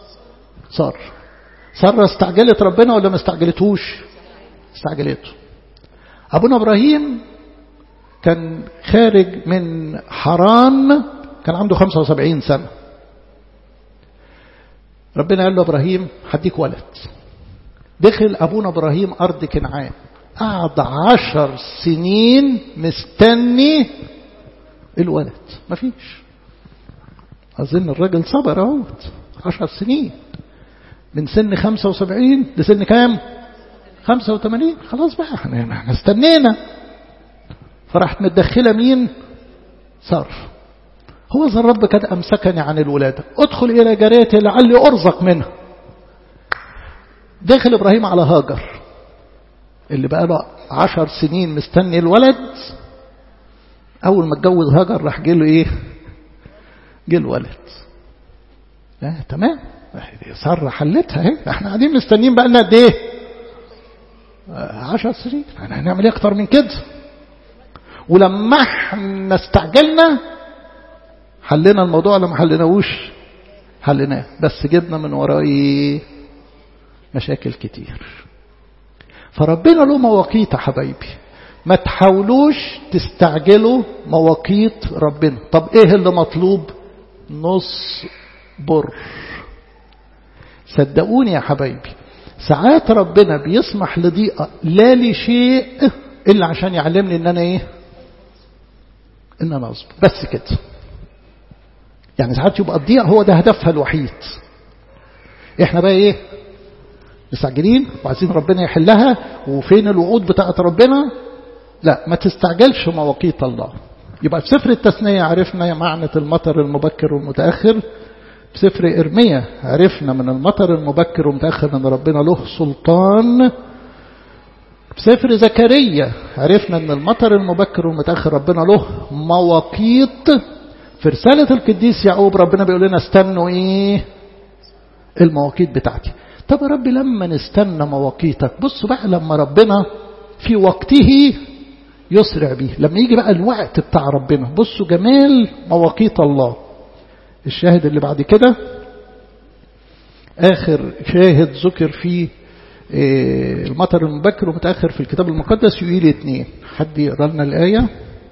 Speaker 1: سارة استعجلت ربنا ولا ما استعجلتوش؟ استعجلته. أبونا إبراهيم كان خارج من حران، كان عنده 75 سنة. ربنا قال له إبراهيم هديك ولد. دخل أبونا إبراهيم أرض كنعان، قعد 10 سنين مستني الولد، مفيش. أظن الراجل صبر اهوت 10 سنين، من سن 75 لسن كام؟ 85. خلاص بقى احنا استنينا. فرحت متدخلة مين؟ سارة. هو ذا الرب قد أمسكني عن الولادة، ادخل إلى جاريتي لعلي أرزق منها. دخل إبراهيم على هاجر اللي بقى له 10 سنين مستني الولد. أول ما اتجوز هاجر راح جه له إيه؟ جه الولد. تمام، سارة حلتها اهي. احنا قاعدين مستنيين بقى لنا قد ايه؟ 10 سنين. احنا هنعمل ايه اكتر من كده؟ ولما احنا استعجلنا حلنا الموضوع ولا ما حلناهوش؟ حلناه، بس جبنا من وراه مشاكل كتير. فربنا له مواقيت يا حبايبي، ما تحاولوش تستعجلوا مواقيت ربنا. طب ايه اللي مطلوب؟ نصبر. صدقوني يا حبايبي، ساعات ربنا بيسمح لضيقة لا لشيء إلا عشان يعلمني إن أنا إن أنا أصبر، بس كده. يعني ساعات يبقى الضيقة هو ده هدفها الوحيد. إحنا بقى مستعجلين وعايزين ربنا يحلها، وفين الوعود بتاعت ربنا؟ لا، ما تستعجلش مواقيت الله. يبقى في سفر التثنية عرفنا معنى المطر المبكر والمتأخر. في سفر إرميا عرفنا من المطر المبكر والمتأخر أن ربنا له سلطان. في سفر زكريا عرفنا أن المطر المبكر والمتأخر ربنا له مواقيت. في رسالة القديس يعقوب ربنا بيقول لنا استنوا المواقيت بتاعتي. طب يا رب لما نستنى مواقيتك، بصوا بقى لما ربنا في وقته يسرع به، لما يجي بقى الوقت بتاع ربنا، بصوا جمال مواقيت الله. الشاهد اللي بعد كده آخر شاهد ذكر فيه المطر المبكر ومتأخر في الكتاب المقدس يقول 2. حد يقرأ لنا الآية؟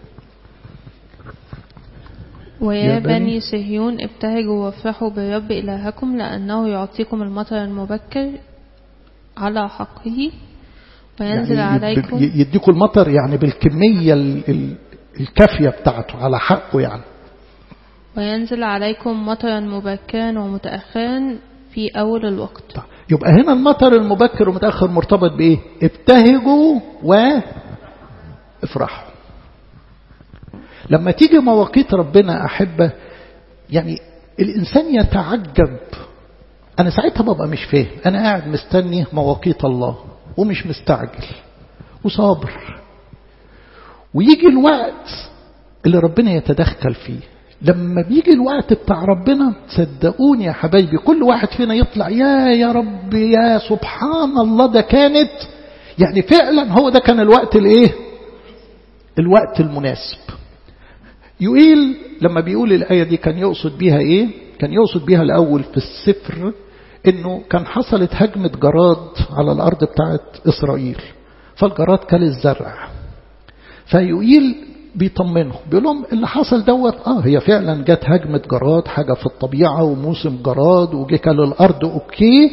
Speaker 6: ويا بني صهيون ابتهجوا وافرحوا بالرب إلهكم لأنه يعطيكم المطر المبكر على حقه وينزل يعني عليكم.
Speaker 1: يديكم المطر يعني بالكمية الكافية بتاعته على حقه يعني.
Speaker 6: وينزل عليكم مطرا مبكرا ومتأخرا في أول الوقت.
Speaker 1: يبقى هنا المطر المبكر ومتأخر مرتبط بإيه؟ ابتهجوا وافرحوا. لما تيجي مواقيت ربنا أحبة، يعني الإنسان يتعجب. أنا ساعتها ببقى مش فاهم، أنا قاعد مستني مواقيت الله ومش مستعجل وصابر، ويجي الوقت اللي ربنا يتدخل فيه. لما بيجي الوقت بتاع ربنا صدقوني يا حبايبي كل واحد فينا يطلع يا رب يا سبحان الله، ده كانت يعني فعلا هو ده كان الوقت الوقت المناسب. يقول لما بيقول الآية دي كان يقصد بيها كان يقصد بيها الأول في السفر إنه كان حصلت هجمة جراد على الأرض بتاعت إسرائيل، فالجراد كل الزرع. فيقول بيطمنه بيقول لهم اللي حصل دوت هي فعلا جت هجمة جراد، حاجة في الطبيعة وموسم جراد وجه كل الأرض أوكي،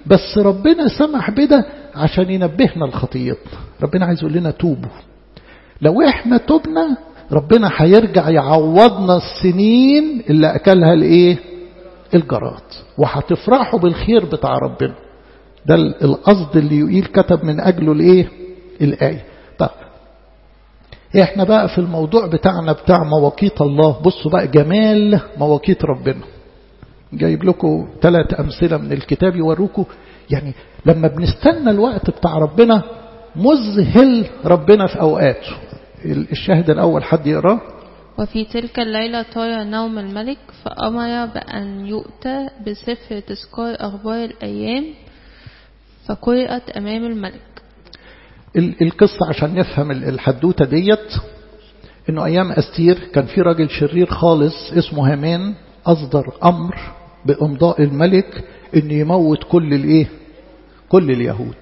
Speaker 1: بس ربنا سمح بده عشان ينبهنا لخطيئتنا. ربنا عايز يقول لنا توبوا. لو احنا تبنا ربنا هيرجع يعوضنا السنين اللي اكلها الايه؟ الجراد، وهتفرحوا بالخير بتاع ربنا. ده القصد اللي يقيل كتب من اجله الايه؟ الايه. طب احنا بقى في الموضوع بتاعنا بتاع مواقيت الله. بصوا بقى جمال مواقيت ربنا. جايب لكم 3 أمثلة من الكتاب يوروكم يعني لما بنستنى الوقت بتاع ربنا مذهل ربنا في أوقاته. الشاهد الأول حد يقرأ.
Speaker 6: وفي تلك الليلة طال نوم الملك فأمر بأن يؤتى بسفر تذكار أخبار الأيام فقرأت أمام الملك.
Speaker 1: القصة عشان نفهم الحدوتة ديت إنه أيام أستير كان في راجل شرير خالص اسمه هامان أصدر أمر بإمضاء الملك إن يموت كل اليهود.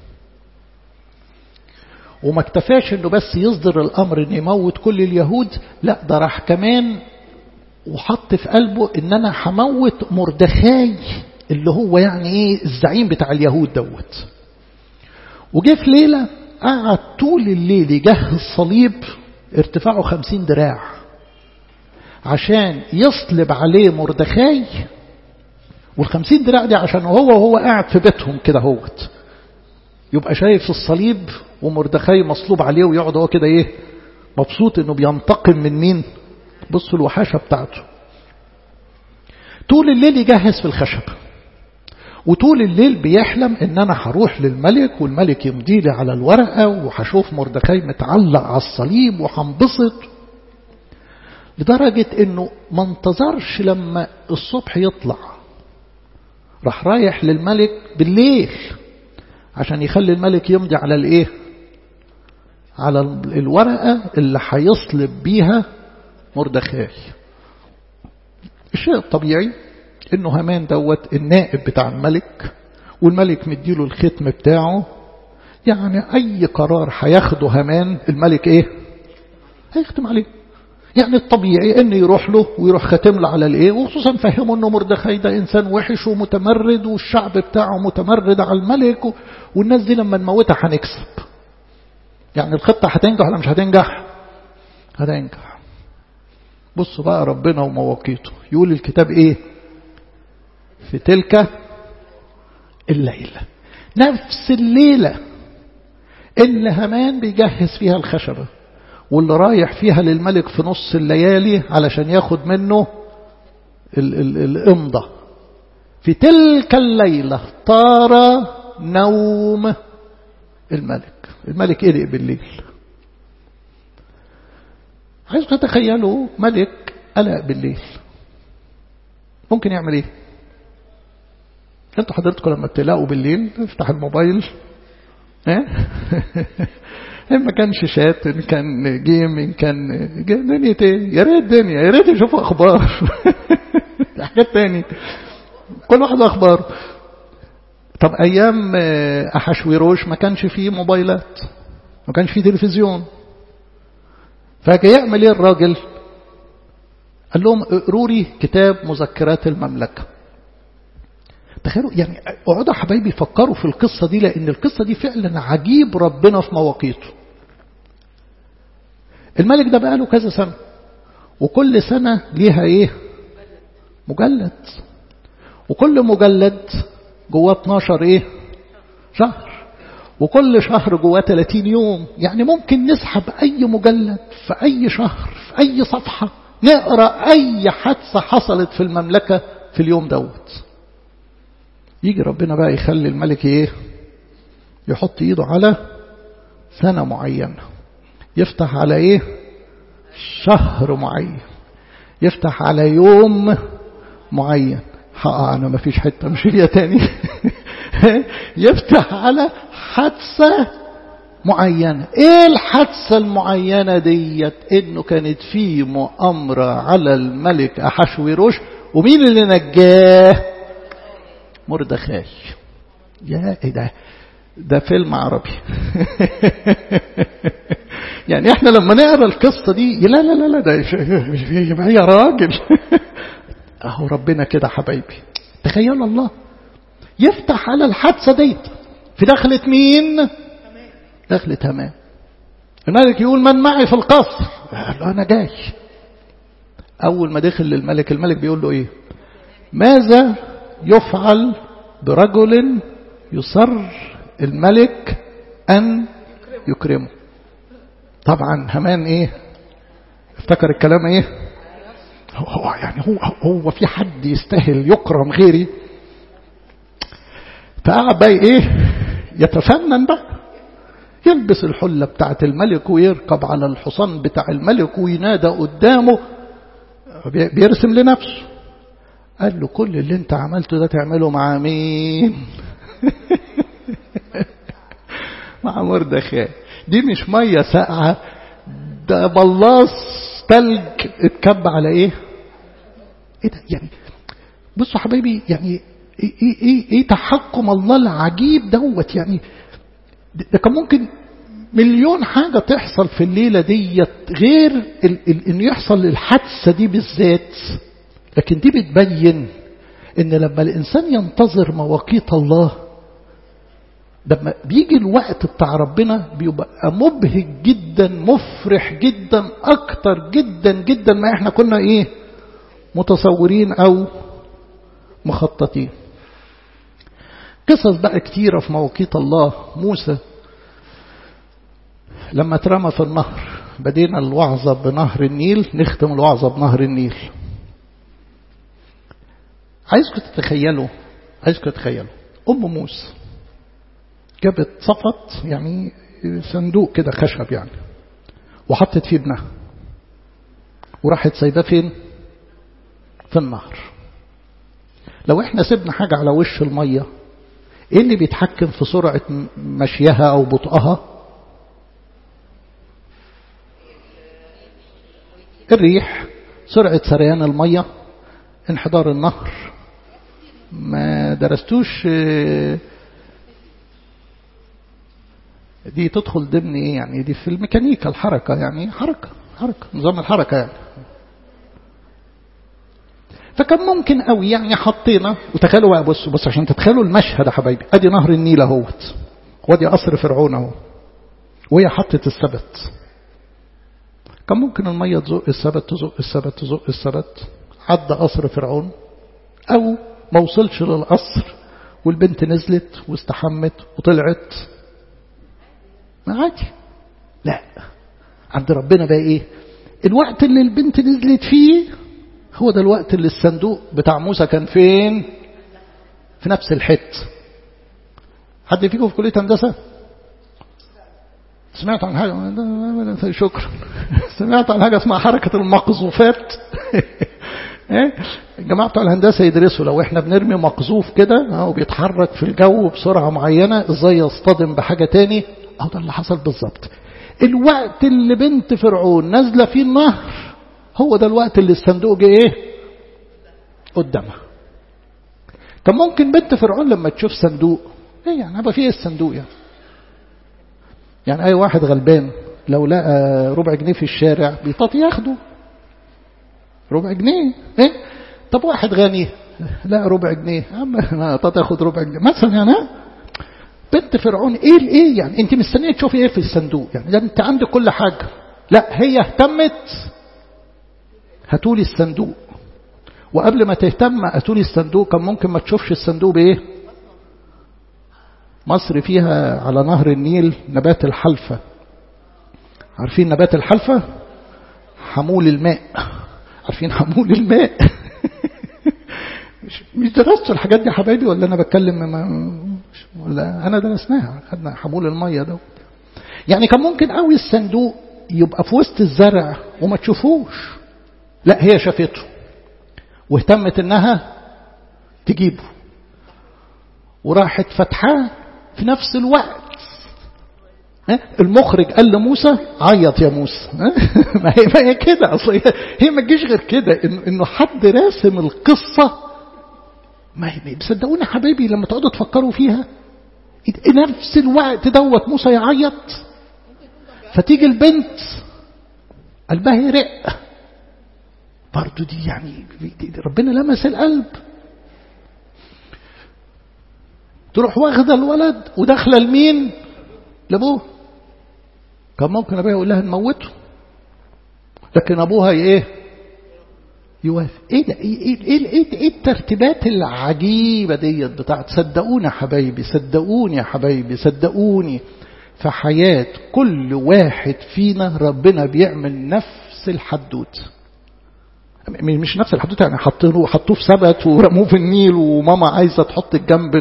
Speaker 1: وما اكتفاش إنه بس يصدر الأمر إن يموت كل اليهود، لا ده راح كمان وحط في قلبه إن أنا هموت مردخاي اللي هو يعني الزعيم بتاع اليهود دوت. وجه في ليلة قعد طول الليل يجهز صليب ارتفاعه 50 دراع عشان يصلب عليه مردخاي. وال50 دراع دي عشان هو قاعد في بيتهم كده هوت يبقى شايف الصليب ومردخاي مصلوب عليه، ويقعد هو كده مبسوط انه بينتقم من مين. بصوا الوحاشة بتاعته. طول الليل يجهز في الخشب، وطول الليل بيحلم ان انا هروح للملك والملك يمضي لي على الورقة وهشوف مردخاي متعلق على الصليب وهنبسط. لدرجة انه ما انتظرش لما الصبح يطلع، راح رايح للملك بالليل عشان يخلي الملك يمضي على على الورقة اللي هيصلب بيها مردخاي. الشيء الطبيعي انه هامان دوت النائب بتاع الملك، والملك مديله الختم بتاعه. يعني اي قرار هياخده هامان الملك هيختم عليه. يعني الطبيعي انه يروح له ويروح ختم له على وخصوصا فهمه انه مردخاي ده انسان وحش ومتمرد والشعب بتاعه متمرد على الملك والناس دي لما نموتها هنكسب. يعني الخطة هتنجح ولا مش هتنجح؟ هتنجح. بصوا بقى ربنا ومواقيته. يقول الكتاب في تلك الليلة، نفس الليلة اللي هامان بيجهز فيها الخشبة واللي رايح فيها للملك في نص الليالي علشان ياخد منه الإمضة. في تلك الليلة طار نوم الملك. الملك قلق بالليل. عايزكم تتخيلوا ملك قلق بالليل ممكن يعمل انتوا حضرتكم لما بتلاقوا بالليل تفتح الموبايل إن ما كانش شات، إن كان جيم، إن كان دنيا يا ريت يشوفوا أخبار حاجات تاني كل واحد أخبار. طب أيام أحشويروش ما كانش فيه موبايلات، ما كانش فيه تلفزيون. فجاء يعمل الراجل؟ قال لهم اقروا لي كتاب مذكرات المملكة. تخيلوا يعني اقعدوا حبايبي فكروا في القصة دي، لأن القصة دي فعلا عجيب ربنا في مواقيته. الملك ده بقى له كذا سنة، وكل سنة ليها مجلد، وكل مجلد جواه 12 شهر، وكل شهر جواه 30 يوم. يعني ممكن نسحب أي مجلد في أي شهر في أي صفحة نقرأ أي حادثة حصلت في المملكة في اليوم دوت. يجي ربنا بقى يخلي الملك يحط ايده على سنة معينة، يفتح على شهر معين، يفتح على يوم معين. انا ما فيش حتة مش فيها تاني يفتح على حادثة معينة. الحادثة المعينة ديت انه كانت في مؤامرة على الملك أحشويروش، ومين اللي نجاه؟ مردخاي. يا ده فيلم عربي يعني احنا لما نقرا القصه دي لا ده يا راجل اهو ربنا كده حبايبي. تخيل الله يفتح على الحادثة دي في دخلة مين؟ دخلة هامان. الملك يقول من معي في القصر؟ قال له أنا جاي. أول ما دخل للملك، الملك بيقول له إيه؟ ماذا يفعل برجل يصر الملك أن يكرمه؟ طبعا هامان إيه؟ افتكر الكلام إيه؟ هو يعني هو في حد يستاهل يكرم غيري؟ فقعد بقى إيه؟ يتفنن بقى، يلبس الحلة بتاعت الملك ويركب على الحصان بتاع الملك وينادى قدامه، بيرسم لنفسه. قال له كل اللي انت عملته ده تعمله مع مين؟ مع مردخاي. دي مش مية ساقعة، ده بلاص تلج اتكب على ايه ده يعني. بصوا حبايبي، يعني ايه تحكم الله العجيب دوت. يعني ده كان ممكن مليون حاجة تحصل في الليلة ديت غير انه يحصل الحادثة دي بالذات. لكن دي بتبين ان لما الانسان ينتظر مواقيت الله، لما بيجي الوقت بتاع ربنا بيبقى مبهج جدا، مفرح جدا، اكتر جدا جدا ما احنا كنا ايه متصورين او مخططين. قصص بقى كتيرة في مواقيت الله. موسى لما اترمى في النهر، بدينا الوعظة بنهر النيل، نختم الوعظة بنهر النيل. عايزكم تتخيلوا أم موسى جابت صفت، يعني صندوق كده خشب يعني، وحطت فيه ابنها وراحت سايباه فين؟ في النهر. لو احنا سيبنا حاجة على وش المية، ايه اللي بيتحكم في سرعة مشيها او بطئها؟ الريح، سرعة سريان المية، انحدار النهر. ما درستوش دي تدخل ضمن ايه يعني؟ دي في الميكانيكا الحركة، يعني حركة نظام الحركة يعني. فكان ممكن قوي يعني حطينا، وتخيلوا بقى، بص عشان تتخيلوا المشهد يا حبايبي. ادي نهر النيل اهوت، وادي قصر فرعون اهو، وهي حطت السبت. كان ممكن المية تزق السبت، عدى قصر فرعون، او ما وصلش للقصر والبنت نزلت واستحمت وطلعت، ما عادي. لا، عند ربنا بقى ايه؟ الوقت اللي البنت نزلت فيه هو ده الوقت اللي الصندوق بتاع موسى كان فين؟ في نفس الحته. حد فيكم في كلية هندسة سمعت عن حاجة؟ شكرا. سمعت عن حاجة اسمها حركة المقذوفات. الجماعة بتوع الهندسة يدرسوا لو احنا بنرمي مقذوف كده وبيتحرك في الجو بسرعة معينة ازاي يصطدم بحاجة تاني. ده اللي حصل بالظبط. الوقت اللي بنت فرعون نازلة فيه النهر هو ده الوقت اللي الصندوق جه ايه قدامها. كان ممكن بنت فرعون لما تشوف صندوق ايه يعني هبقى فيه الصندوق يعني اي واحد غلبان لو لقى ربع جنيه في الشارع بيطاط ياخده ربع جنيه. ايه طب واحد غني لا ربع جنيه اما طاط ياخد ربع جنيه مثلا يعني. بنت فرعون ايه يعني انت مستنيه تشوفي ايه في الصندوق يعني؟ ده انت عندك كل حاجه. لا، هي اهتمت هاتولي الصندوق، وقبل ما تهتم هاتولي الصندوق كان ممكن ما تشوفش الصندوق بايه. مصر فيها على نهر النيل نبات الحلفة. عارفين نبات الحلفة؟ حمول الماء. عارفين حمول الماء؟ مش درستوا الحاجات دي يا حبايبي ولا انا بتكلم ولا انا درسناها؟ خدنا حمول المية ده. يعني كان ممكن قوي الصندوق يبقى في وسط الزرع وما تشوفوش. لا، هي شافته واهتمت انها تجيبه وراحت فتحاه في نفس الوقت. المخرج قال لموسى عيط يا موسى. ما هي كده اصلا، هي ما تجيش غير كده انه حد راسم القصه. ما بصدقوني حبايبي لما تقعدوا تفكروا فيها نفس الوقت دوت موسى يعيط فتيجي البنت قلبها يرق برضو. دي يعني دي ربنا لمس القلب. تروح واخده الولد وداخله لمين؟ لابوه. كان ممكن ابوها يقول لها نموته، لكن ابوها ايه؟ يوافق. ايه ده؟ ايه الترتيبات العجيبه ديت بتاعت؟ صدقوني يا حبايبي، صدقوني يا حبايبي، صدقوني، في حياه كل واحد فينا ربنا بيعمل نفس الحدوته. مش نفس الحدوته يعني حطوه في سبت ورموه في النيل وماما عايزه تحط الجنب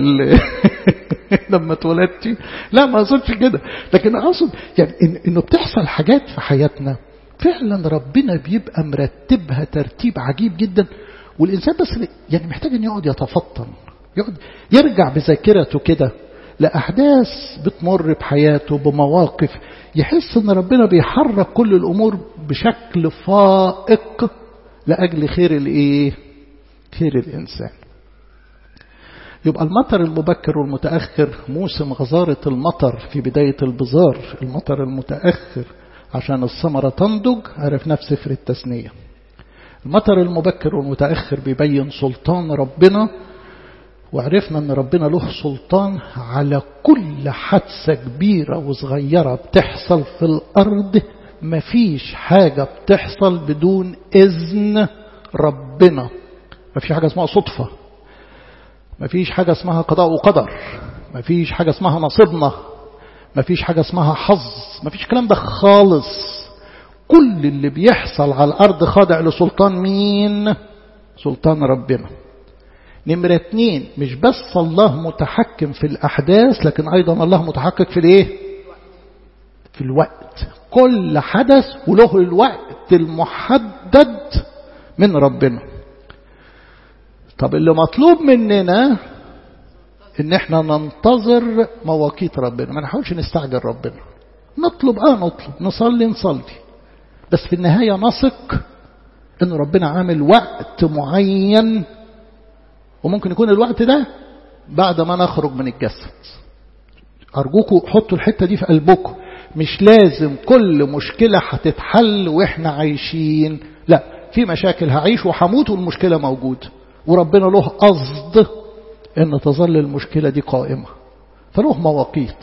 Speaker 1: لما اتولدتي. لا، ما اقصدش كده، لكن اقصد يعني انه بتحصل حاجات في حياتنا فعلا ربنا بيبقى مرتبها ترتيب عجيب جدا، والإنسان بس يعني محتاج أن يقعد يتفطن، يقعد يرجع بذاكرته كده لأحداث بتمر بحياته، بمواقف، يحس أن ربنا بيحرك كل الأمور بشكل فائق لأجل خير الإيه؟ خير الإنسان. يبقى المطر المبكر والمتأخر، موسم غزارة المطر في بداية البذار، المطر المتأخر عشان الثمرة تنضج، عرفنا في سفر التثنية. المطر المبكر والمتأخر بيبين سلطان ربنا، وعرفنا ان ربنا له سلطان على كل حادثة كبيرة وصغيرة بتحصل في الأرض. مفيش حاجة بتحصل بدون إذن ربنا، مفيش حاجة اسمها صدفة، مفيش حاجة اسمها قضاء وقدر، مفيش حاجة اسمها نصيبنا، مفيش حاجة اسمها حظ، مفيش كلام ده خالص. كل اللي بيحصل على الأرض خاضع لسلطان مين؟ سلطان ربنا. نمرة 2، مش بس الله متحكم في الأحداث، لكن أيضا الله متحكم في الإيه؟ في الوقت. كل حدث وله الوقت المحدد من ربنا. طب اللي مطلوب مننا ان احنا ننتظر مواقيت ربنا، ما نحاولش نستعجل ربنا. نطلب نصلي، بس في النهاية نثق ان ربنا عامل وقت معين، وممكن يكون الوقت ده بعد ما نخرج من الجسد. ارجوكم حطوا الحتة دي في قلبكم، مش لازم كل مشكلة هتتحل واحنا عايشين، لا، في مشاكل هعيش وحموت والمشكلة موجودة، وربنا له قصد ان تظل المشكلة دي قائمة، فله مواقيت.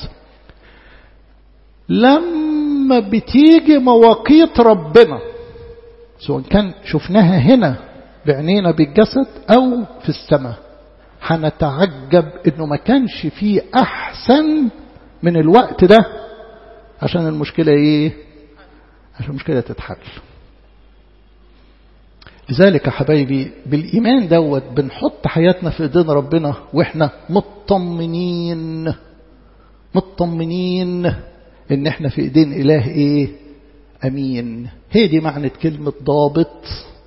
Speaker 1: لما بتيجي مواقيت ربنا، سواء كان شفناها هنا بعينينا بالجسد او في السماء، هنتعجب انه ما كانش فيه احسن من الوقت ده عشان المشكلة ايه؟ عشان المشكلة تتحل. لذلك يا حبايبي بالإيمان دوت بنحط حياتنا في ايدين ربنا واحنا مطمنين ان احنا في ايدين اله ايه؟ امين. هي دي معنى كلمة ضابط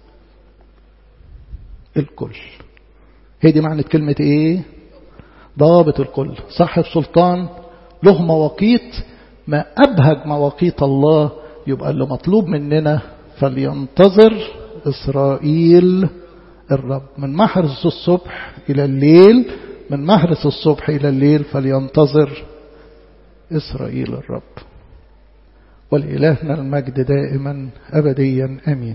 Speaker 1: الكل. هي دي معنى كلمة ايه؟ ضابط الكل، صاحب سلطان، له مواقيت، ما أبهج مواقيت الله. يبقى اللي مطلوب مننا فلينتظر إسرائيل الرب من محرس الصبح إلى الليل، من محرس الصبح إلى الليل فلينتظر إسرائيل الرب. ولإلهنا المجد دائما أبديا أمين.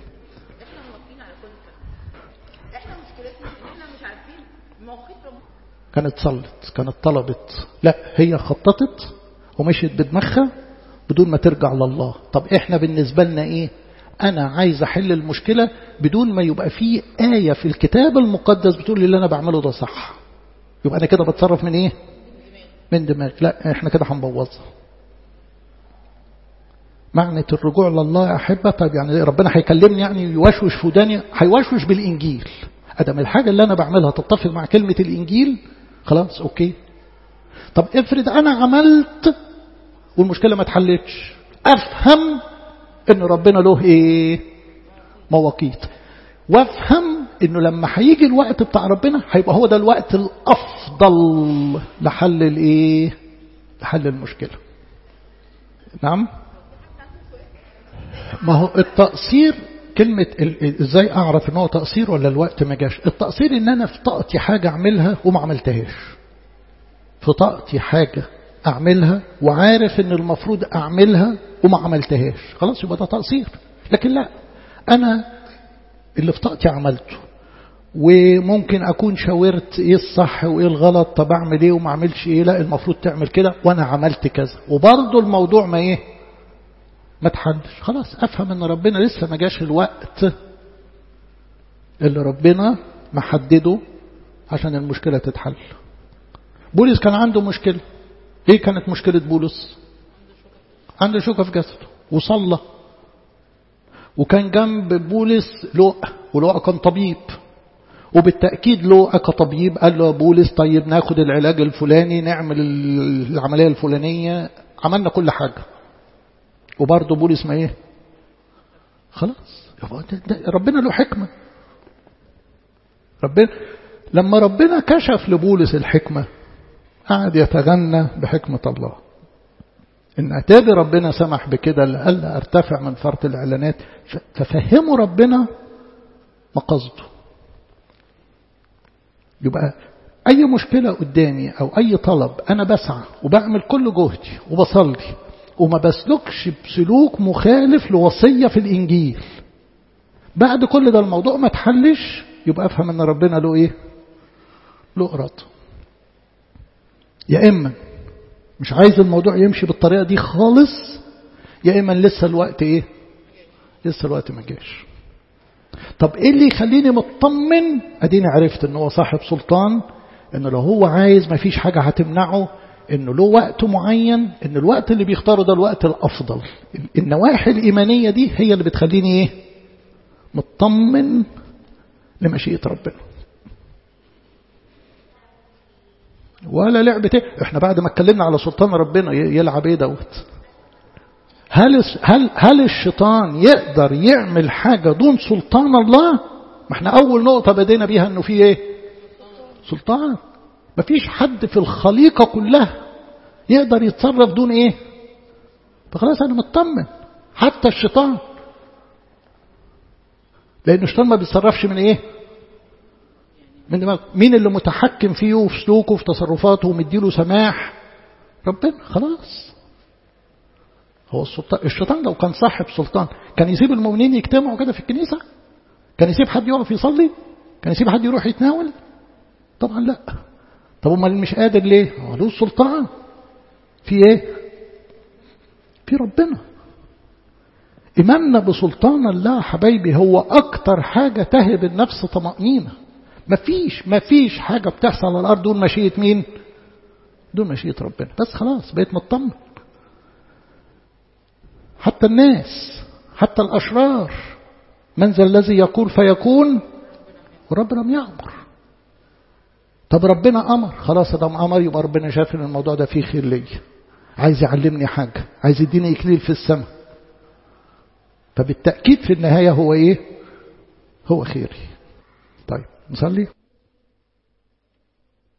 Speaker 1: كانت طلبت، لا، هي خططت ومشيت بدماغها بدون ما ترجع لله. طب احنا بالنسبة لنا ايه؟ انا عايز احل المشكلة بدون ما يبقى فيه آية في الكتاب المقدس بتقول لي اللي انا بعمله ده صح. يبقى انا كده بتصرف من ايه؟ من دماغ. لا، احنا كده هنبوظها. معنى الرجوع لله يا احبه، طيب يعني ربنا هيكلمني يعني يوشوش في وداني؟ هيوشوش بالانجيل. ادم الحاجة اللي انا بعملها تتفق مع كلمة الانجيل، خلاص اوكي. طب افرض انا عملت والمشكلة ما اتحلتش، افهم ان ربنا له ايه؟ مواقيت. وافهم انه لما هيجي الوقت بتاع ربنا هيبقى هو ده الوقت الافضل لحل الايه؟ لحل المشكلة. نعم. ما هو التقصير، كلمة ازاي اعرف ان هو تقصير ولا الوقت ما جاش؟ التقصير ان انا في طاقتي حاجة اعملها وما عملتهاش. في طاقتي حاجة اعملها وعارف ان المفروض اعملها وما عملتهاش، خلاص يبقى ده تقصير. لكن لا، انا اللي في طاقتي عملته وممكن أكون شاورت إيه الصح وإيه الغلط، طب أعمل إيه وما أعملش إيه، لا المفروض تعمل كده وأنا عملت كذا، وبرضه الموضوع ما تحلش. خلاص أفهم أن ربنا لسه ما جاش الوقت اللي ربنا محدده عشان المشكلة تتحل. بولس كان عنده مشكلة. إيه كانت مشكلة بولس؟ عنده شوكة في جسده وصلى، وكان جنب بولس لوقا، ولوقا كان طبيب، وبالتأكيد لوقا كطبيب قال له بولس طيب ناخد العلاج الفلاني، نعمل العملية الفلانية، عملنا كل حاجة، وبرضه بولس ما خلاص. ربنا له حكمة. لما ربنا كشف لبولس الحكمة قعد يتغنى بحكمة الله. إن أتابي ربنا سمح بكده لألا أرتفع من فرط الإعلانات، ففهموا ربنا مقصده. يبقى أي مشكلة قدامي أو أي طلب أنا بسعى وبعمل كل جهدي وبصلي وما بسلكش بسلوك مخالف لوصية في الإنجيل، بعد كل ده الموضوع ما تحلش، يبقى أفهم أن ربنا له له إرادة. يا إما مش عايز الموضوع يمشي بالطريقة دي خالص، يا إما لسه الوقت لسه الوقت ما جاش. طب إيه اللي يخليني مطمن؟ أديني عرفت إنه هو صاحب سلطان، إنه لو هو عايز ما فيش حاجة هتمنعه، إنه له وقت معين، إن الوقت اللي بيختاره ده الوقت الأفضل. النواحي الإيمانية دي هي اللي بتخليني مطمن لمشيئة ربنا. ولا لعبة احنا بعد ما اتكلمنا على سلطان ربنا يلعب دوت؟ هل الشيطان يقدر يعمل حاجة دون سلطان الله؟ ما احنا اول نقطة بدينا بيها انه في سلطان. ما فيش حد في الخليقة كلها يقدر يتصرف دون فخلاص انا مطمن. حتى الشيطان، لان الشيطان ما بيتصرفش من من دماغه. مين اللي متحكم فيه وفي سلوكه وفي تصرفاته ومديله سماح؟ ربنا. خلاص هو السلطان. الشيطان لو كان صاحب سلطان كان يسيب المؤمنين يجتمعوا كده في الكنيسة؟ كان يسيب حد يقف يصلي؟ كان يسيب حد يروح يتناول؟ طبعا لا. طب امال مش قادر ليه؟ هو له السلطان. في في ربنا. إيماننا بسلطان الله حبايبي هو أكتر حاجة تهب النفس طمأنينة. مفيش حاجة بتحصل على الأرض دون مشيئة مين؟ دون مشيئة ربنا. بس خلاص بقيت مطمن. حتى الناس، حتى الأشرار، من ذا الذي يقول فيكون ورب لم يأمر. طب ربنا أمر، خلاص ده أمر، يبقى ربنا شاف ان الموضوع ده فيه خير لي، عايز يعلمني حاجة، عايز يديني إكليل في السماء، فبالتأكيد في النهاية هو هو خيري. طيب نصلي.